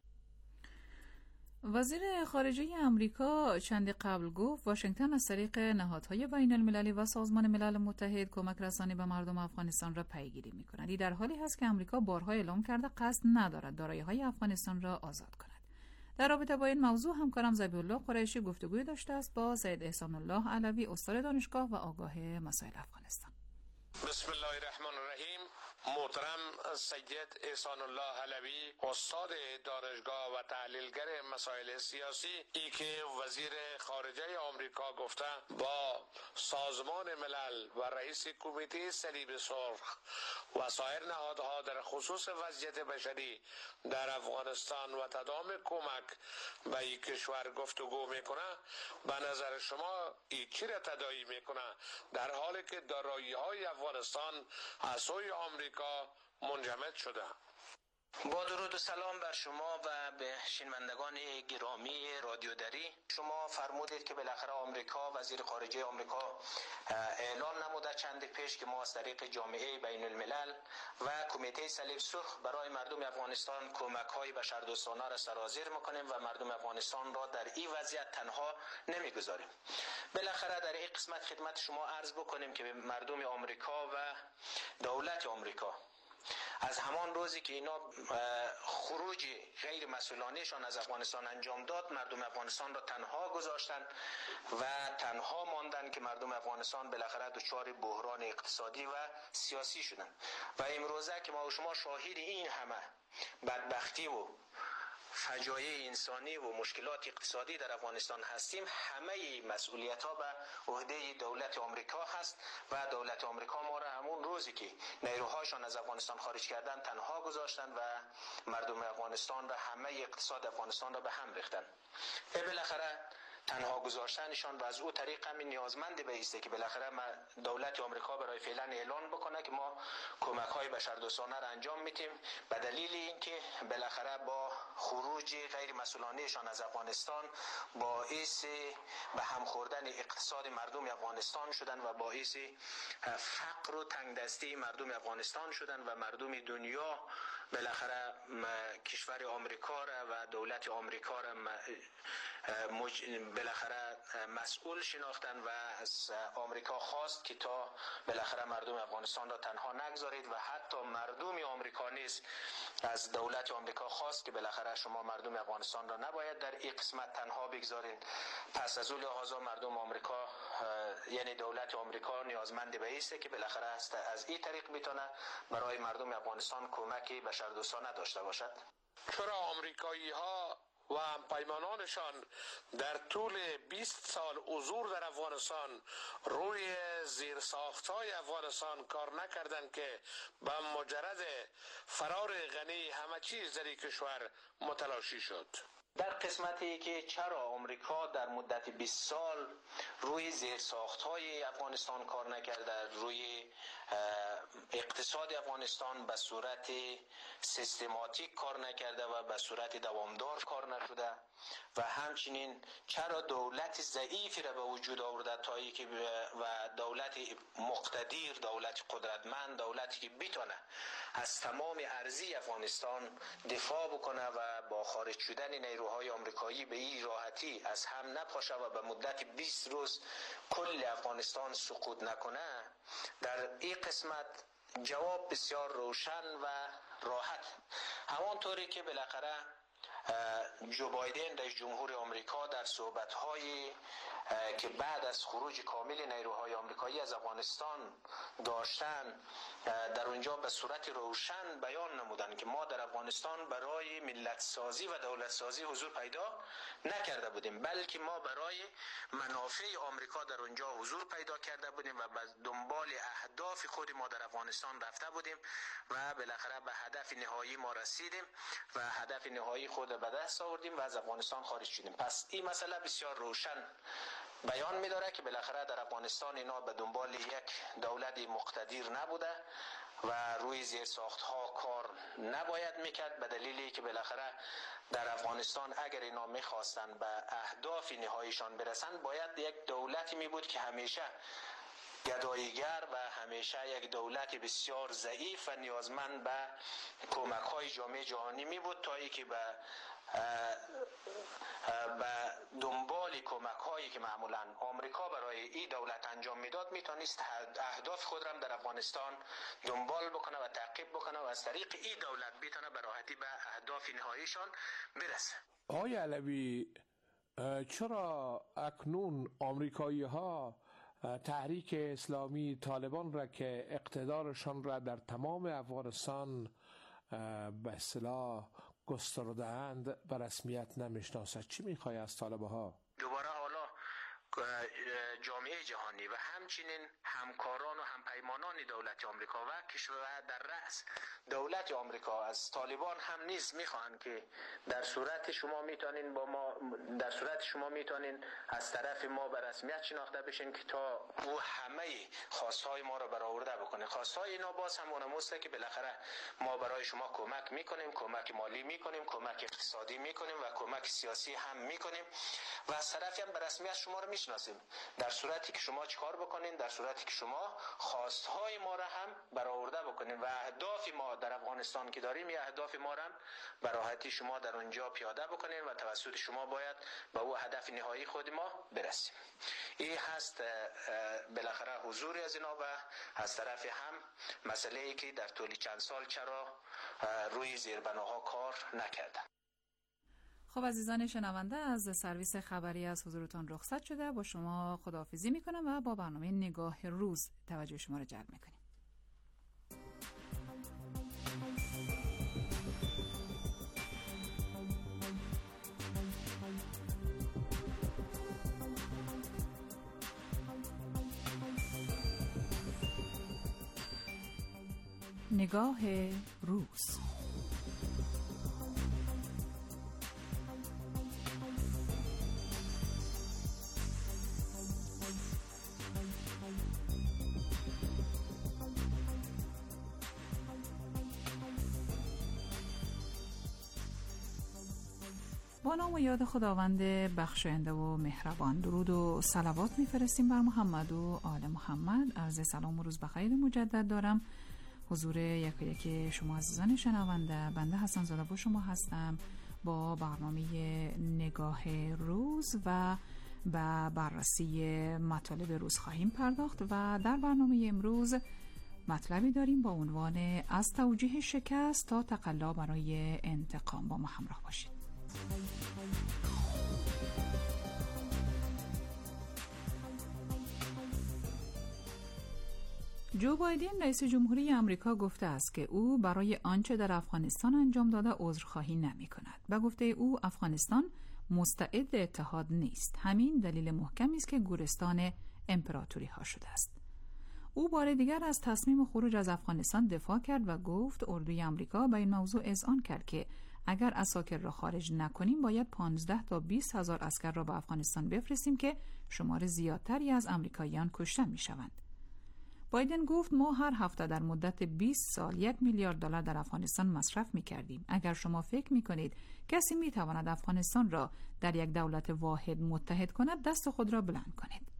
وزیر خارجه امریکا چندی قبل گفت واشنگتن از طریق نهادهای بین المللی و سازمان ملل متحد کمک رسانی به مردم افغانستان را پیگیری می‌کند. این در حالی هست که امریکا بارها اعلام کرده قصد ندارد دارایی‌های افغانستان را آزاد کند. در رابطه با این موضوع همکارم ذبیح‌الله قریشی گفتگوی داشته است با سید احسان الله علوی استاد دانشگاه و آگاه مسائل افغانستان. بسم الله الرحمن الرحیم. محترم سید احسان الله علوی استاد دانشگاه و تحلیلگر مسائل سیاسی، ای که وزیر خارجه آمریکا گفته با سازمان ملل و رئیس کمیته صلیب سرخ و سایر نهادها در خصوص وضعیت بشری در افغانستان و تداوم کمک به این کشور گفتگو میکنه، به نظر شما این چی را تداعی میکنه در حالی که دارایی‌های افغانستان از سوی آمریکا منجمد شده؟ با درود و سلام بر شما و به شنوندگان گرامی رادیو دری. شما فرمودید که بالاخره آمریکا، وزیر خارجه آمریکا اعلام نموده چند پیش که ما از طریق جامعه بین الملل و کمیته صلیب سرخ برای مردم افغانستان کمک‌های بشردوستانه را سرازیر میکنیم و مردم افغانستان را در این وضعیت تنها نمیگذاریم. بالاخره در این قسمت خدمت شما عرض بکنیم که مردم آمریکا و دولت آمریکا از همان روزی که اینا خروج غیر مسئولانه‌شان از افغانستان انجام داد، مردم افغانستان را تنها گذاشتن و تنها ماندن که مردم افغانستان بالاخره دچار بحران اقتصادی و سیاسی شدن و امروزه که ما و شما شاهد این همه بدبختی و فجایع انسانی و مشکلات اقتصادی در افغانستان هستیم، همه مسئولیت ها به عهده دولت آمریکا هست و دولت آمریکا ما را همون روزی که نیروهاشان از افغانستان خارج کردن تنها گذاشتن و مردم افغانستان را، همه اقتصاد افغانستان را به هم ریختن. بالاخره تنها گذاشتنشان و از او طریق همین نیازمند به ایسته که بالاخره دولت آمریکا برای فعلا اعلان بکنه که ما کمک‌های بشردوستانه را انجام میدیم به دلیل اینکه بالاخره با خروج غیر مسئولانه‌شان از افغانستان باعث به هم خوردن اقتصاد مردم افغانستان شدن و باعث فقر و تنگدستی مردم افغانستان شدن و مردم دنیا بالاخره کشور آمریکا را و دولت آمریکا را بالاخره مسئول شناختن و از آمریکا خواست که تا بالاخره مردم افغانستان را تنها نگذارید و حتی مردم آمریکا نیز از دولت آمریکا خواست که بالاخره شما مردم افغانستان را نباید در این قسمت تنها بگذارید. پس از اون لحاظ مردم آمریکا یعنی دولت آمریکا نیازمند به ایسته که بالاخره از این طریق میتونه برای مردم افغانستان کمک بشردوستانه داشته باشد. چرا آمریکایی ها و همپیمانانشان در طول 20 سال حضور در افغانستان روی زیرساخت‌های افغانستان کار نکردند که به مجرد فرار غنی همه چیز در این کشور متلاشی شد. در قسمتی که چرا آمریکا در مدت 20 سال روی زیرساخت‌های افغانستان کار نکرده، روی اقتصاد افغانستان به صورت سیستماتیک کار نکرده و به صورت دوامدار کار نشده و همچنین چرا دولت ضعیفی را به وجود آورده تا اینکه و دولت مقتدر، دولت قدرتمند، دولتی که بتونه از تمام ارضی افغانستان دفاع بکنه و با خارج شدن نیروهای آمریکایی به این راحتی از هم نپاشه و به مدت 20 روز کل افغانستان سقوط نکنه. در این قسمت جواب بسیار روشن و راحت، همانطوری که بالاخره جو بایدن رئیس جمهور آمریکا در صحبت‌های که بعد از خروج کامل نیروهای آمریکایی از افغانستان داشتن، در اونجا به صورت روشن بیان نمودند که ما در افغانستان برای ملت سازی و دولت سازی حضور پیدا نکرده بودیم، بلکه ما برای منافع آمریکا در اونجا حضور پیدا کرده بودیم و به دنبال اهداف خود ما در افغانستان رفته بودیم و بالاخره به هدف نهایی ما رسیدیم و هدف نهایی خود به دست آوردیم و از افغانستان خارج شدیم. پس این مسئله بسیار روشن بیان می‌داره که بالاخره در افغانستان اینا به دنبال یک دولت مقتدر نبوده و روی زیرساخت‌ها کار نباید میکرد، به دلیلی که بالاخره در افغانستان اگر اینا میخواستن به اهداف نهاییشان برسن باید یک دولتی می بود که همیشه گداییگر و همیشه یک دولت بسیار ضعیف و نیازمند به کمک‌های جامعه جهانی می بود تا اینکه به دنبال کمک‌هایی که معمولاً آمریکا برای این دولت انجام میداد میتونست اهداف خود را در افغانستان دنبال بکنه و تعقیب بکنه و از طریق این دولت بتونه به راحتی به اهداف نهاییشان برسه. آقای علوی، چرا اکنون آمریکایی‌ها تحریک اسلامی طالبان را که اقتدارشان را در تمام افغانستان به اصطلاح گسترده‌اند به رسمیت نمیشناسد؟ چی میخوای از طالبها؟ دوباره حالا جامعه جهانی و همچنین همکاران و همپیمانان دولت آمریکا و کشور در رأس دولت آمریکا از طالبان هم نیز میخواهند که در صورت شما میتونین از طرف ما به رسمیت شناخته بشین که تا او همه خواستهای ما را برآورده بکنه. خواستهای اینا باز هم اونموسته که بالاخره ما برای شما کمک میکنیم، کمک مالی میکنیم، کمک اقتصادی میکنیم و کمک سیاسی هم میکنیم و از طرفی هم به رسمیت شما را میشناسیم. در صورتی که شما چیکار بکنین؟ در صورتی که شما خواستهای ما را هم برآورده بکنین و اهداف ما در افغانستان که داریم، یا اهداف ما را به راحتی شما در اونجا پیاده بکنین و توسط شما باید به او هدف نهایی خود ما برسیم. این هست بالاخره حضوری از اینا و از طرف هم مسئله ای که در طول چند سال چرا روی زیربناها کار نکردن. خب عزیزان شنونده، از سرویس خبری از حضورتان رخصت شده، با شما خداحافظی میکنم و با برنامه نگاه روز توجه شما را جلب میکنیم. نگاه روز. با نام و یاد خداوند بخشاینده و مهربان، درود و صلوات میفرستیم بر محمد و آل محمد. عرض سلام و روز بخیر مجدد دارم حضور یکی شما عزیزان شنونده. بنده حسن زاده با شما هستم با برنامه نگاه روز و به بررسی مطالب روز خواهیم پرداخت و در برنامه امروز مطلبی داریم با عنوان از توجیه شکست تا تقلا برای انتقام. با ما همراه باشید. جو بایدن رئیس جمهوری آمریکا گفته است که او برای آنچه در افغانستان انجام داده عذرخواهی نمی کند. به گفته او افغانستان مستعد اتحاد نیست. همین دلیل محکمی است که گورستان امپراتوری ها شده است. او بار دیگر از تصمیم خروج از افغانستان دفاع کرد و گفت اردوی آمریکا به این موضوع اذعان کرد که اگر عساکر را خارج نکنیم باید 15 تا 20 هزار عسکر را به افغانستان بفرستیم که شمار زیادتری از آمریکاییان کشته می‌شوند. بایدن گفت ما هر هفته در مدت 20 سال 1 میلیارد دلار در افغانستان مصرف می‌کردیم. اگر شما فکر می‌کنید کسی می‌تواند افغانستان را در یک دولت واحد متحد کند، دست خود را بلند کنید.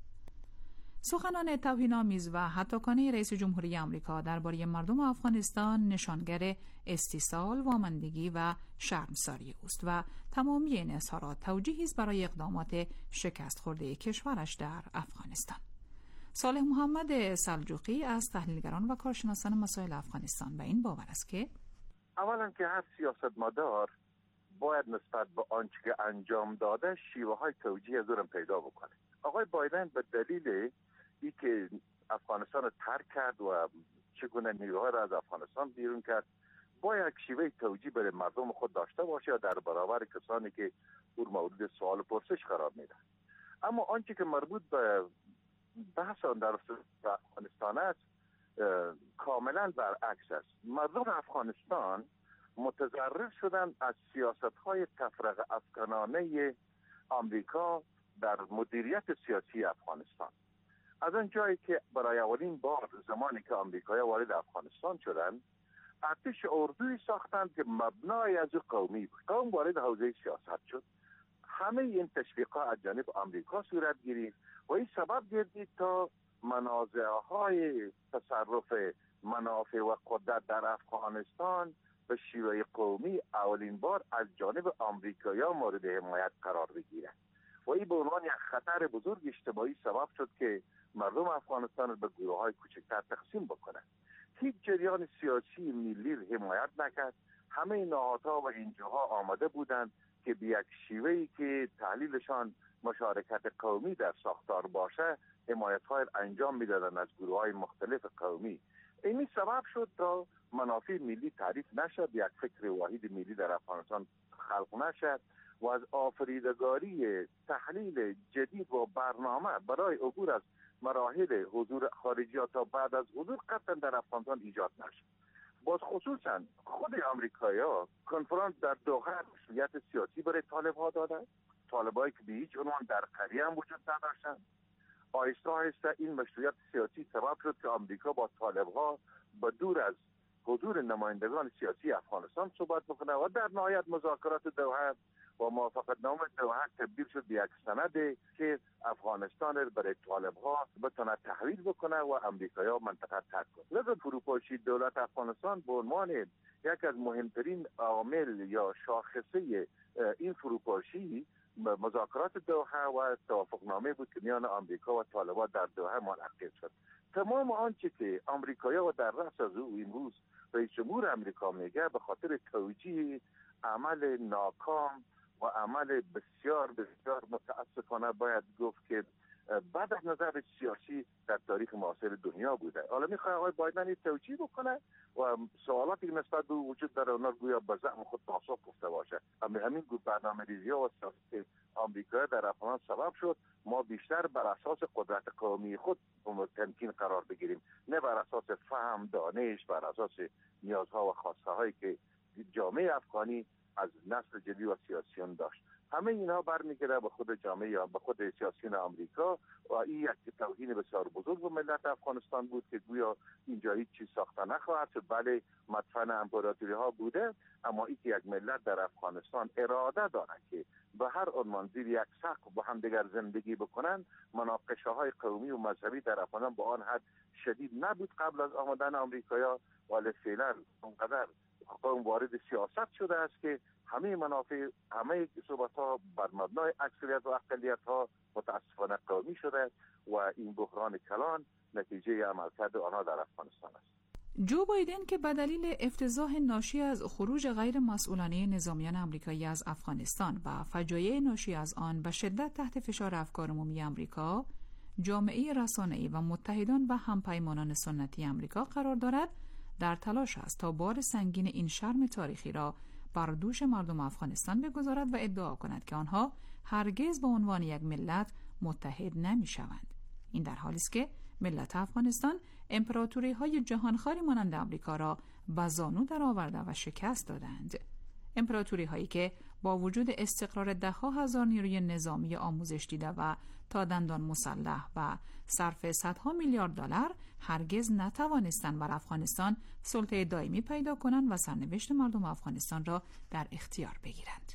سخنان توهین‌آمیز و هتاکانه رئیس جمهوری آمریکا درباره مردم افغانستان نشانگر استیصال، واماندگی و شرمساری است و تمامی این اظهارات توجیهی است برای اقدامات شکست خورده کشورش در افغانستان. صالح محمد سلجوقی از تحلیلگران و کارشناسان مسائل افغانستان به این باور است که اولا که هر سیاستمدار باید نسبت به آنچه که انجام داده شیوه‌های توجیه از اون پیدا بکنه. آقای بایدن به دلیل ای که افغانستان رو ترک کرد و چگونه نیروها را از افغانستان بیرون کرد باید یک شیوه توجیه برای مردم خود داشته باشه یا در برابر کسانی که او مورد سوال و پرسش قرار میدن. اما آنچه که مربوط به بحث در افغانستان است کاملا برعکس است. مردم افغانستان متضرر شدن از سیاست‌های تفرقه افکنانه آمریکا در مدیریت سیاسی افغانستان. از آن جایی که برای اولین بار زمانی که آمریکایی‌ها وارد افغانستان شدند ارتش اردویی ساختند که مبنای از قومی بود. قوم وارد حوزه سیاست شد. همه این تشویق‌ها از جانب آمریکا صورت گرفت و این سبب گردید تا منازعه‌های تصرف منافع و قدرت در افغانستان به شیوه قومی اولین بار از جانب آمریکایی‌ها مورد حمایت قرار بگیرد و این به عنوان یک خطر بزرگ اجتماعی سبب شد که مردم افغانستان به گروه‌های کوچکتر تقسیم بکنند. هیچ جریان سیاسی ملی حمایت نکرد. همه نهادها و انجوها آماده بودند که به یک شیوهی که تحلیلشان مشارکت قومی در ساختار باشه حمایت‌های انجام می‌دادند از گروه‌های مختلف قومی. این سبب شد تا منافع ملی تعریف نشد، یک فکر واحد ملی در افغانستان خلق نشد و از آفریدگاری تحلیل جدید و برنامه برای عبور از مراحل حضور خارجی تا بعد از حضور قطعا در افغانستان ایجاد نشد. باز خصوصا خود آمریکایی‌ها کنفرانس در دوحه مسئولیت سیاسی برای طالب‌ها دادند. طالبایی که به هیچ عنوان در قریه هم وجود نداشتند. آهسته آهسته این مشروعیت سیاسی سبب شد که آمریکا با طالب‌ها به دور از حضور نمایندگان سیاسی افغانستان صحبت بکنه و در نهایت مذاکرات دوحه و موافقتنامه دوحه تبدیل شد به یک سند که افغانستان را برای طالب‌ها بتونه تحویل بکنه و آمریکایی‌ها منطقه ترک کنه. لذا فروپاشی دولت افغانستان به عنوان یک از مهمترین عامل یا شاخصه این فروپاشی مذاکرات دوحه و توافقنامه بود که میان آمریکا و طالبان در دوحه منعقد شد. تمام آنچه که آمریکایی‌ها و در رأس از او امروز رئیس جمهور آمریکا میگه به خاطر توجیه عمل ناکام و عمل بسیار بسیار متاسفانه باید گفت که بعد از نظر سیاسی در تاریخ معاصر دنیا بوده. حالا میخواد آقای بایدن این توجیه بکنه و سوالاتی که نسبت به وجود داره اونا گویا به زعم خود پاسخ گفته باشه. همین برنامه‌ریزی‌ها و سیاست آمریکا در افغانستان سبب شد ما بیشتر بر اساس قدرت قومی خود تمکین قرار بگیریم، نه بر اساس فهم، دانش، بر اساس نیازها و خواسته هایی که جامعه افغانی از نسل جدید و سیاسیون داشت. همه اینا برمیگرده به خود جامعه یا به خود سیاسیون آمریکا و این یک توهین بسیار بزرگ به ملت افغانستان بود که گویا اینجا هیچ چیز ساخته نخواهد شد. بله مدفن امپراتوری ها بوده، اما این که یک ملت در افغانستان اراده داره که به هر عنوان زیر یک سقف با هم دیگر زندگی بکنن. مناقشه های قومی و مذهبی در افغانستان با آن حد شدید نبود قبل از آمدن آمریکایی‌ها، ولی فعلا اونقدر قوم وارد سیاست شده است که همه منافع، همه صحبت‌ها بر مبنای اکثریت و اقلیت‌ها متاسفانه قومی شده و این بحران کلان نتیجه عملکرد آنها در افغانستان است. جو بایدن که به دلیل افتضاح ناشی از خروج غیر مسئولانه نظامیان آمریکایی از افغانستان و فجایع ناشی از آن به شدت تحت فشار افکار عمومی آمریکا، جامعه رسانه‌ای و متحدان و همپیمانان سنتی آمریکا قرار دارد در تلاش است تا بار سنگین این شرم تاریخی را بر دوش مردم افغانستان بگذارد و ادعا کند که آنها هرگز به عنوان یک ملت متحد نمی‌شوند. این در حالی است که ملت افغانستان امپراتوری‌های جهانخواری مانند آمریکا را به زانو درآورده و شکست دادند. امپراتوری‌هایی که با وجود استقرار ده‌ها هزار نیروی نظامی آموزش دیده و تا دندان مسلح و صرف صدها میلیارد دلار هرگز نتوانستند بر افغانستان سلطه دائمی پیدا کنند و سرنوشت مردم افغانستان را در اختیار بگیرند.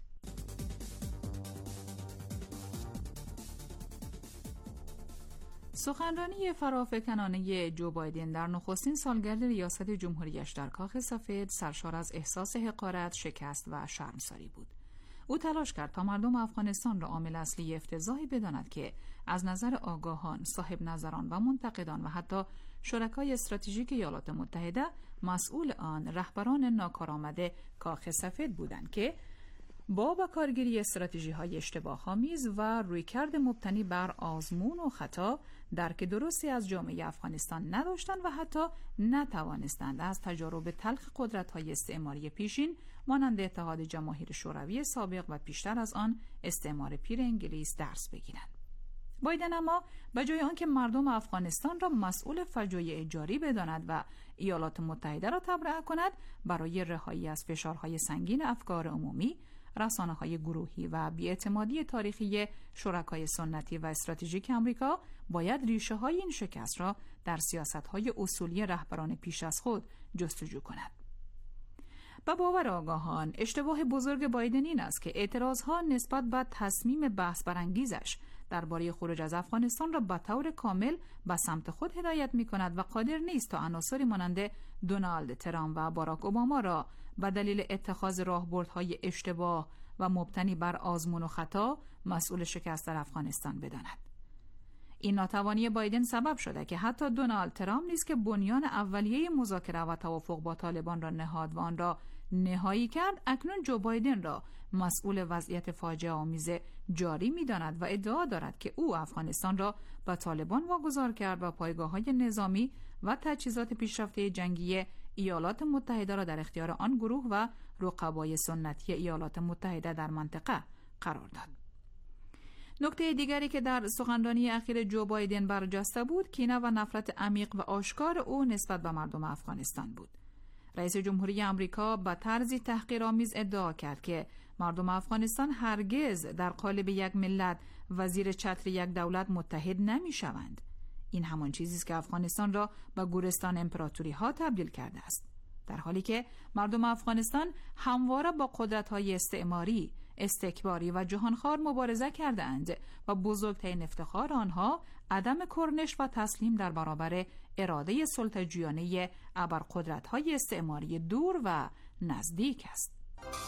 سخنرانی فرافکنانه جو بایدن در نخستین سالگرد ریاست جمهوریش در کاخ سفید سرشار از احساس حقارت، شکست و شرمساری بود. او تلاش کرد تا مردم افغانستان را عامل اصلی افتضاحی بداند که از نظر آگاهان، صاحب نظران و منتقدان و حتی شرکای استراتژیک ایالات متحده مسئول آن رهبران ناکارآمد کاخ سفید بودند که با کارگیری استراتژی‌های اشتباه‌آمیز و رویکرد مبتنی بر آزمون و خطا درک درستی از جامعه افغانستان نداشتند و حتی نتوانستند از تجارب تلخ قدرت‌های استعماری پیشین مانند اتحاد جماهیر شوروی سابق و پیشتر از آن استعمار پیر انگلیس درس بگیرند. بایدن اما به جای آنکه مردم افغانستان را مسئول فجایع جاری بداند و ایالات متحده را تبرئه کند، برای رهایی از فشارهای سنگین افکار عمومی، رسانه‌های گروهی و بی‌اعتمادی تاریخی شرکای سنتی و استراتژیک آمریکا باید ریشه‌های این شکست را در سیاست‌های اصولی رهبران پیش از خود جستجو کند. با باور آگاهان، اشتباه بزرگ بایدن این است که اعتراضها نسبت به تصمیم بحث برانگیزش درباره خروج از افغانستان را به طور کامل به سمت خود هدایت می‌کند و قادر نیست تا عناصری مانند دونالد ترامپ و باراک اوباما را به دلیل اتخاذ راهبردهای اشتباه و مبتنی بر آزمون و خطا مسئول شکست در افغانستان بداند. این ناتوانی بایدن سبب شده که حتی دونالد ترامپ نیز که بنیان اولیه مذاکره و توافق با طالبان را نهاد و آن را نهایی کرد، اکنون جو بایدن را مسئول وضعیت فاجعه آمیز جاری می‌داند و ادعا دارد که او افغانستان را به طالبان واگذار کرد و پایگاه‌های نظامی و تجهیزات پیشرفته جنگی ایالات متحده را در اختیار آن گروه و رقبای سنتی ایالات متحده در منطقه قرار داد. نکته دیگری که در سخنرانی اخیر جو بایدن برجسته بود، کینه و نفرت عمیق و آشکار او نسبت به مردم افغانستان بود. رئیس جمهوری آمریکا به طرزی تحقیرآمیز ادعا کرد که مردم افغانستان هرگز در قالب یک ملت و زیر چتر یک دولت متحد نمی‌شوند. این همان چیزی است که افغانستان را به گورستان امپراتوری‌ها تبدیل کرده است، در حالی که مردم افغانستان همواره با قدرت‌های استعماری، استکباری و جهانخوار مبارزه کردند و بزرگترین افتخار آنها عدم کرنش و تسلیم در برابر اراده سلطه‌جویانه ابرقدرت‌های استعماری دور و نزدیک است.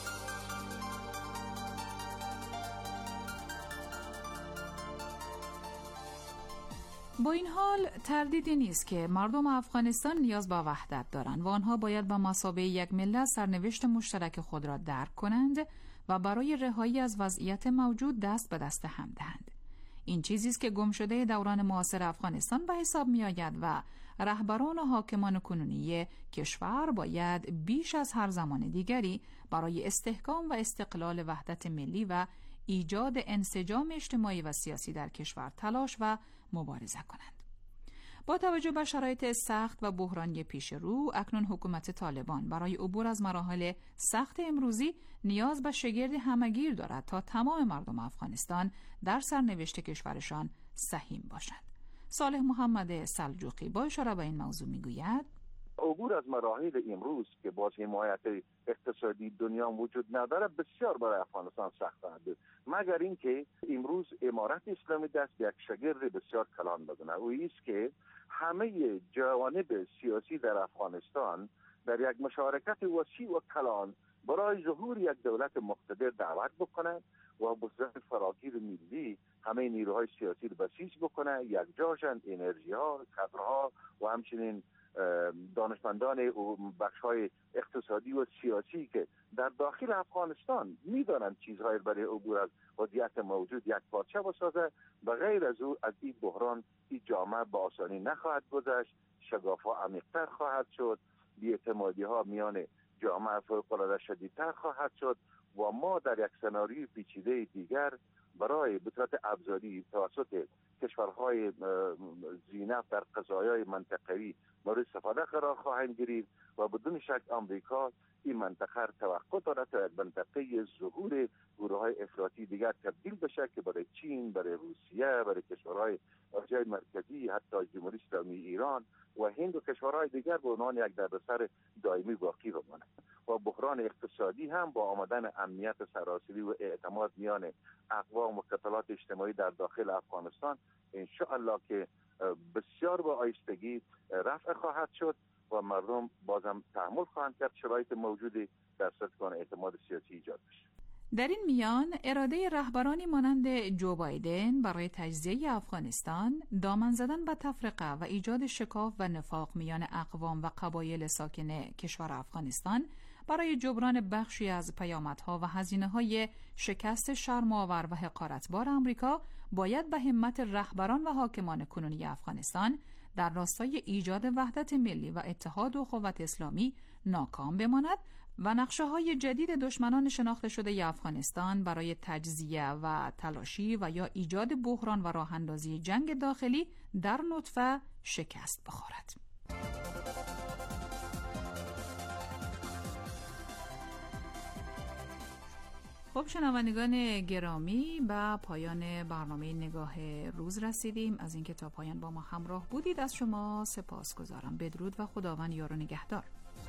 با این حال تردیدی نیست که مردم افغانستان نیاز به وحدت دارند و آنها باید به مثابه یک ملت سرنوشت مشترک خود را درک کنند و برای رهایی از وضعیت موجود دست به دست هم دهند. این چیزی است که گمشده دوران معاصر افغانستان به حساب می آید و رهبران و حاکمان کنونی کشور باید بیش از هر زمان دیگری برای استحکام و استقلال وحدت ملی و ایجاد انسجام اجتماعی و سیاسی در کشور تلاش و مبارزه کنند. با توجه به شرایط سخت و بحرانی پیش رو، اکنون حکومت طالبان برای عبور از مراحل سخت امروزی نیاز به شگرد همگیر دارد تا تمام مردم افغانستان در سرنوشت کشورشان سهیم باشند. صالح محمد سلجوقی با اشاره به این موضوع میگوید: عبور از مراحل امروز که باز حمایت اقتصادی دنیا وجود نداره بسیار برای افغانستان سخت است، مگر اینکه امروز امارت اسلامی دست یک شگرد بسیار کلان بدونه، او است که همه جوانب سیاسی در افغانستان در یک مشارکت وسیع و کلان برای ظهور یک دولت مقتدر دعوت بکنه و بزرگ فراگیر ملی همه نیروهای سیاسی رو بسیج بکنه، یک جاشن انرژی ها، کادرها و همچنین دانشمندان و بخش‌های اقتصادی و سیاسی که در داخل افغانستان می‌دانند چیزهای برای عبور از وضعیت موجود یک پارچه بسازه. بغیر از او از این بحران این جامعه با آسانی نخواهد گذشت، شگاف‌ها عمیق‌تر خواهد شد، بی‌اعتمادی‌ها میان جامعه فوق‌العاده شدیدتر خواهد شد و ما در یک سناریوی پیچیده دیگر برای به صورت ابزاری توسط کشورهای زینف در قضایای منطقه‌ای مورد استفاده قرار خواهیم گرفت و بدون شک آمریکا این منطقه توقع دارد تا منطقه ظهور گروه‌های افراطی دیگر تبدیل بشه که برای چین، برای روسیه، برای کشورهای آسیای مرکزی، حتی جمهوری اسلامی ایران و هند و کشورهای دیگر به عنوان یک دردسر دائمی باقی بماند. و بحران اقتصادی هم با آمدن امنیت سراسری و اعتماد میان اقوام و کتلات اجتماعی در داخل افغانستان ان الله که بسیار با آیستگی رفع خواهد شد و مردم بازم تحمل خواهند کرد شرایط موجودی در سطح اعتماد سیاسی ایجاد بشه. در این میان اراده رهبرانی مانند جو بایدن برای تجزیه افغانستان، دامن زدن به تفرقه و ایجاد شکاف و نفاق میان اقوام و قبایل ساکن کشور افغانستان برای جبران بخشی از پیامدها و هزینه‌های شکست شرم‌آور و حقارتبار آمریکا باید به همت رهبران و حاکمان کنونی افغانستان در راستای ایجاد وحدت ملی و اتحاد و اخوت اسلامی ناکام بماند و نقشه‌های جدید دشمنان شناخته شده افغانستان برای تجزیه و تلاشی و یا ایجاد بحران و راه اندازی جنگ داخلی در نطفه شکست بخورد. خب شنوندگان گرامی، به پایان برنامه نگاه روز رسیدیم. از اینکه تا پایان با ما همراه بودید از شما سپاسگزارم. بدرود و خداوند یار و نگهدار.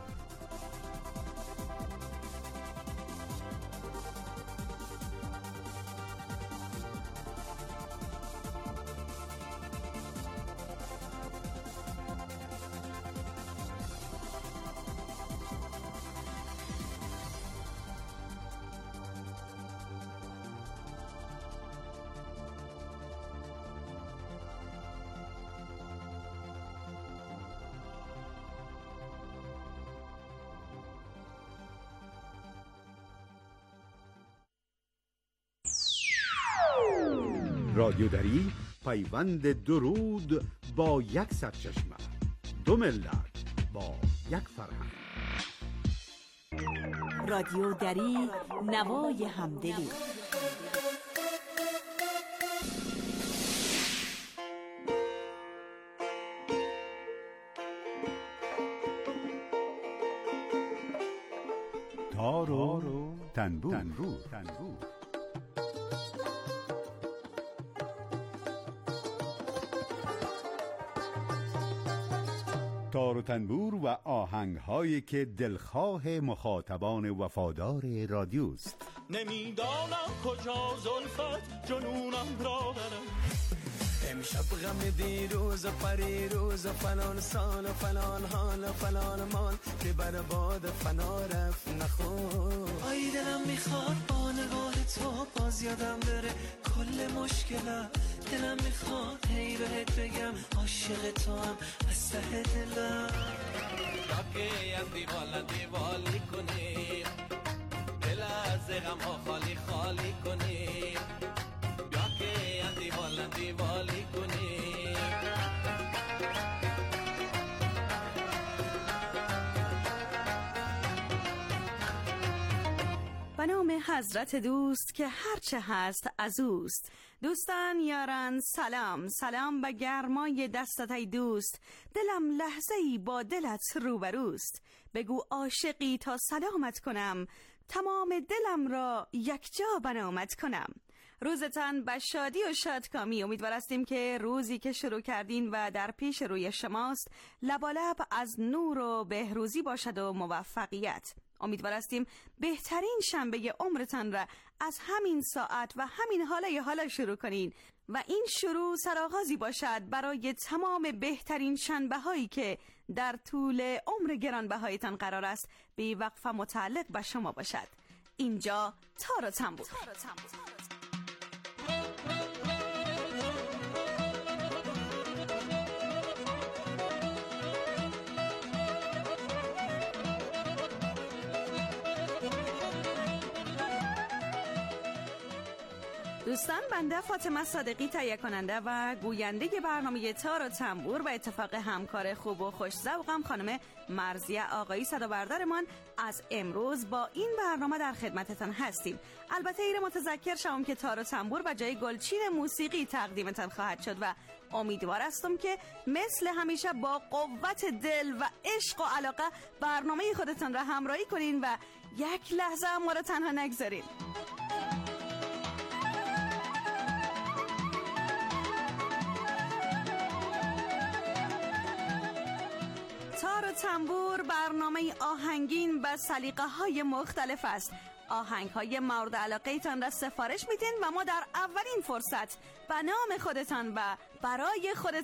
رادیو دری، پیوند درود با یک سرچشمه، دو ملت با یک فرهنگ. رادیو دری، نوای همدلی. تار و تنبور. تار و تنبور و آهنگ‌هایی که دلخواه مخاطبان وفادار رادیوست. نمیدانم کجا زلفت جنونم را برم، امشب غم دیروز و پریروز و فلان سال و فلان حال و فلان مال که بر باد فنا رفت نخون. آی دلم میخواد با نگاه تو باز یادم بره کل مشکلم، دلم میخواد هی بهت بگم عاشق تو هم از ته دلم. یاکه از دیوالی کنیم، دل از غم ها خالی خالی کنیم، یاکه از دیوالی کنیم. به نام حضرت دوست که هرچه هست از اوست. دوستان یاران سلام به گرمای دستت ای دوست. دلم لحظه‌ای با دلت روبروست. بگو عاشقی تا سلامت کنم، تمام دلم را یک جا بنامت کنم. روزتان به شادی و شادکامی. امیدوار هستیم که روزی که شروع کردین و در پیش روی شماست لبالب از نور و بهروزی باشد و موفقیت. امیدوار هستیم بهترین شنبه عمرتان را از همین ساعت و همین حالا شروع کنین و این شروع سرآغازی باشد برای تمام بهترین شنبه هایی که در طول عمر گرانبهایتان قرار است به وقفه متعلق به شما باشد. اینجا تار و تنبور. دوستان، بنده فاطمه صادقی تهیه کننده و گوینده برنامه تار و تنبور و اتفاق همکار خوب و خوش ذوقم خانم مرضیه آقایی صدابردارمان از امروز با این برنامه در خدمتتان هستیم. البته ایره متذکر شوم که تار و تنبور و جای گلچین موسیقی تقدیمتان خواهد شد و امیدوار هستم که مثل همیشه با قوت دل و عشق و علاقه برنامه خودتان را همراهی کنین و یک لحظه ما را تنها نگذارین. تار و تنبور برنامه آهنگین به سلیقه‌های مختلف است. آهنگ‌های مورد علاقه تان را سفارش میدین و ما در اولین فرصت به نام خودتان و برای خودتان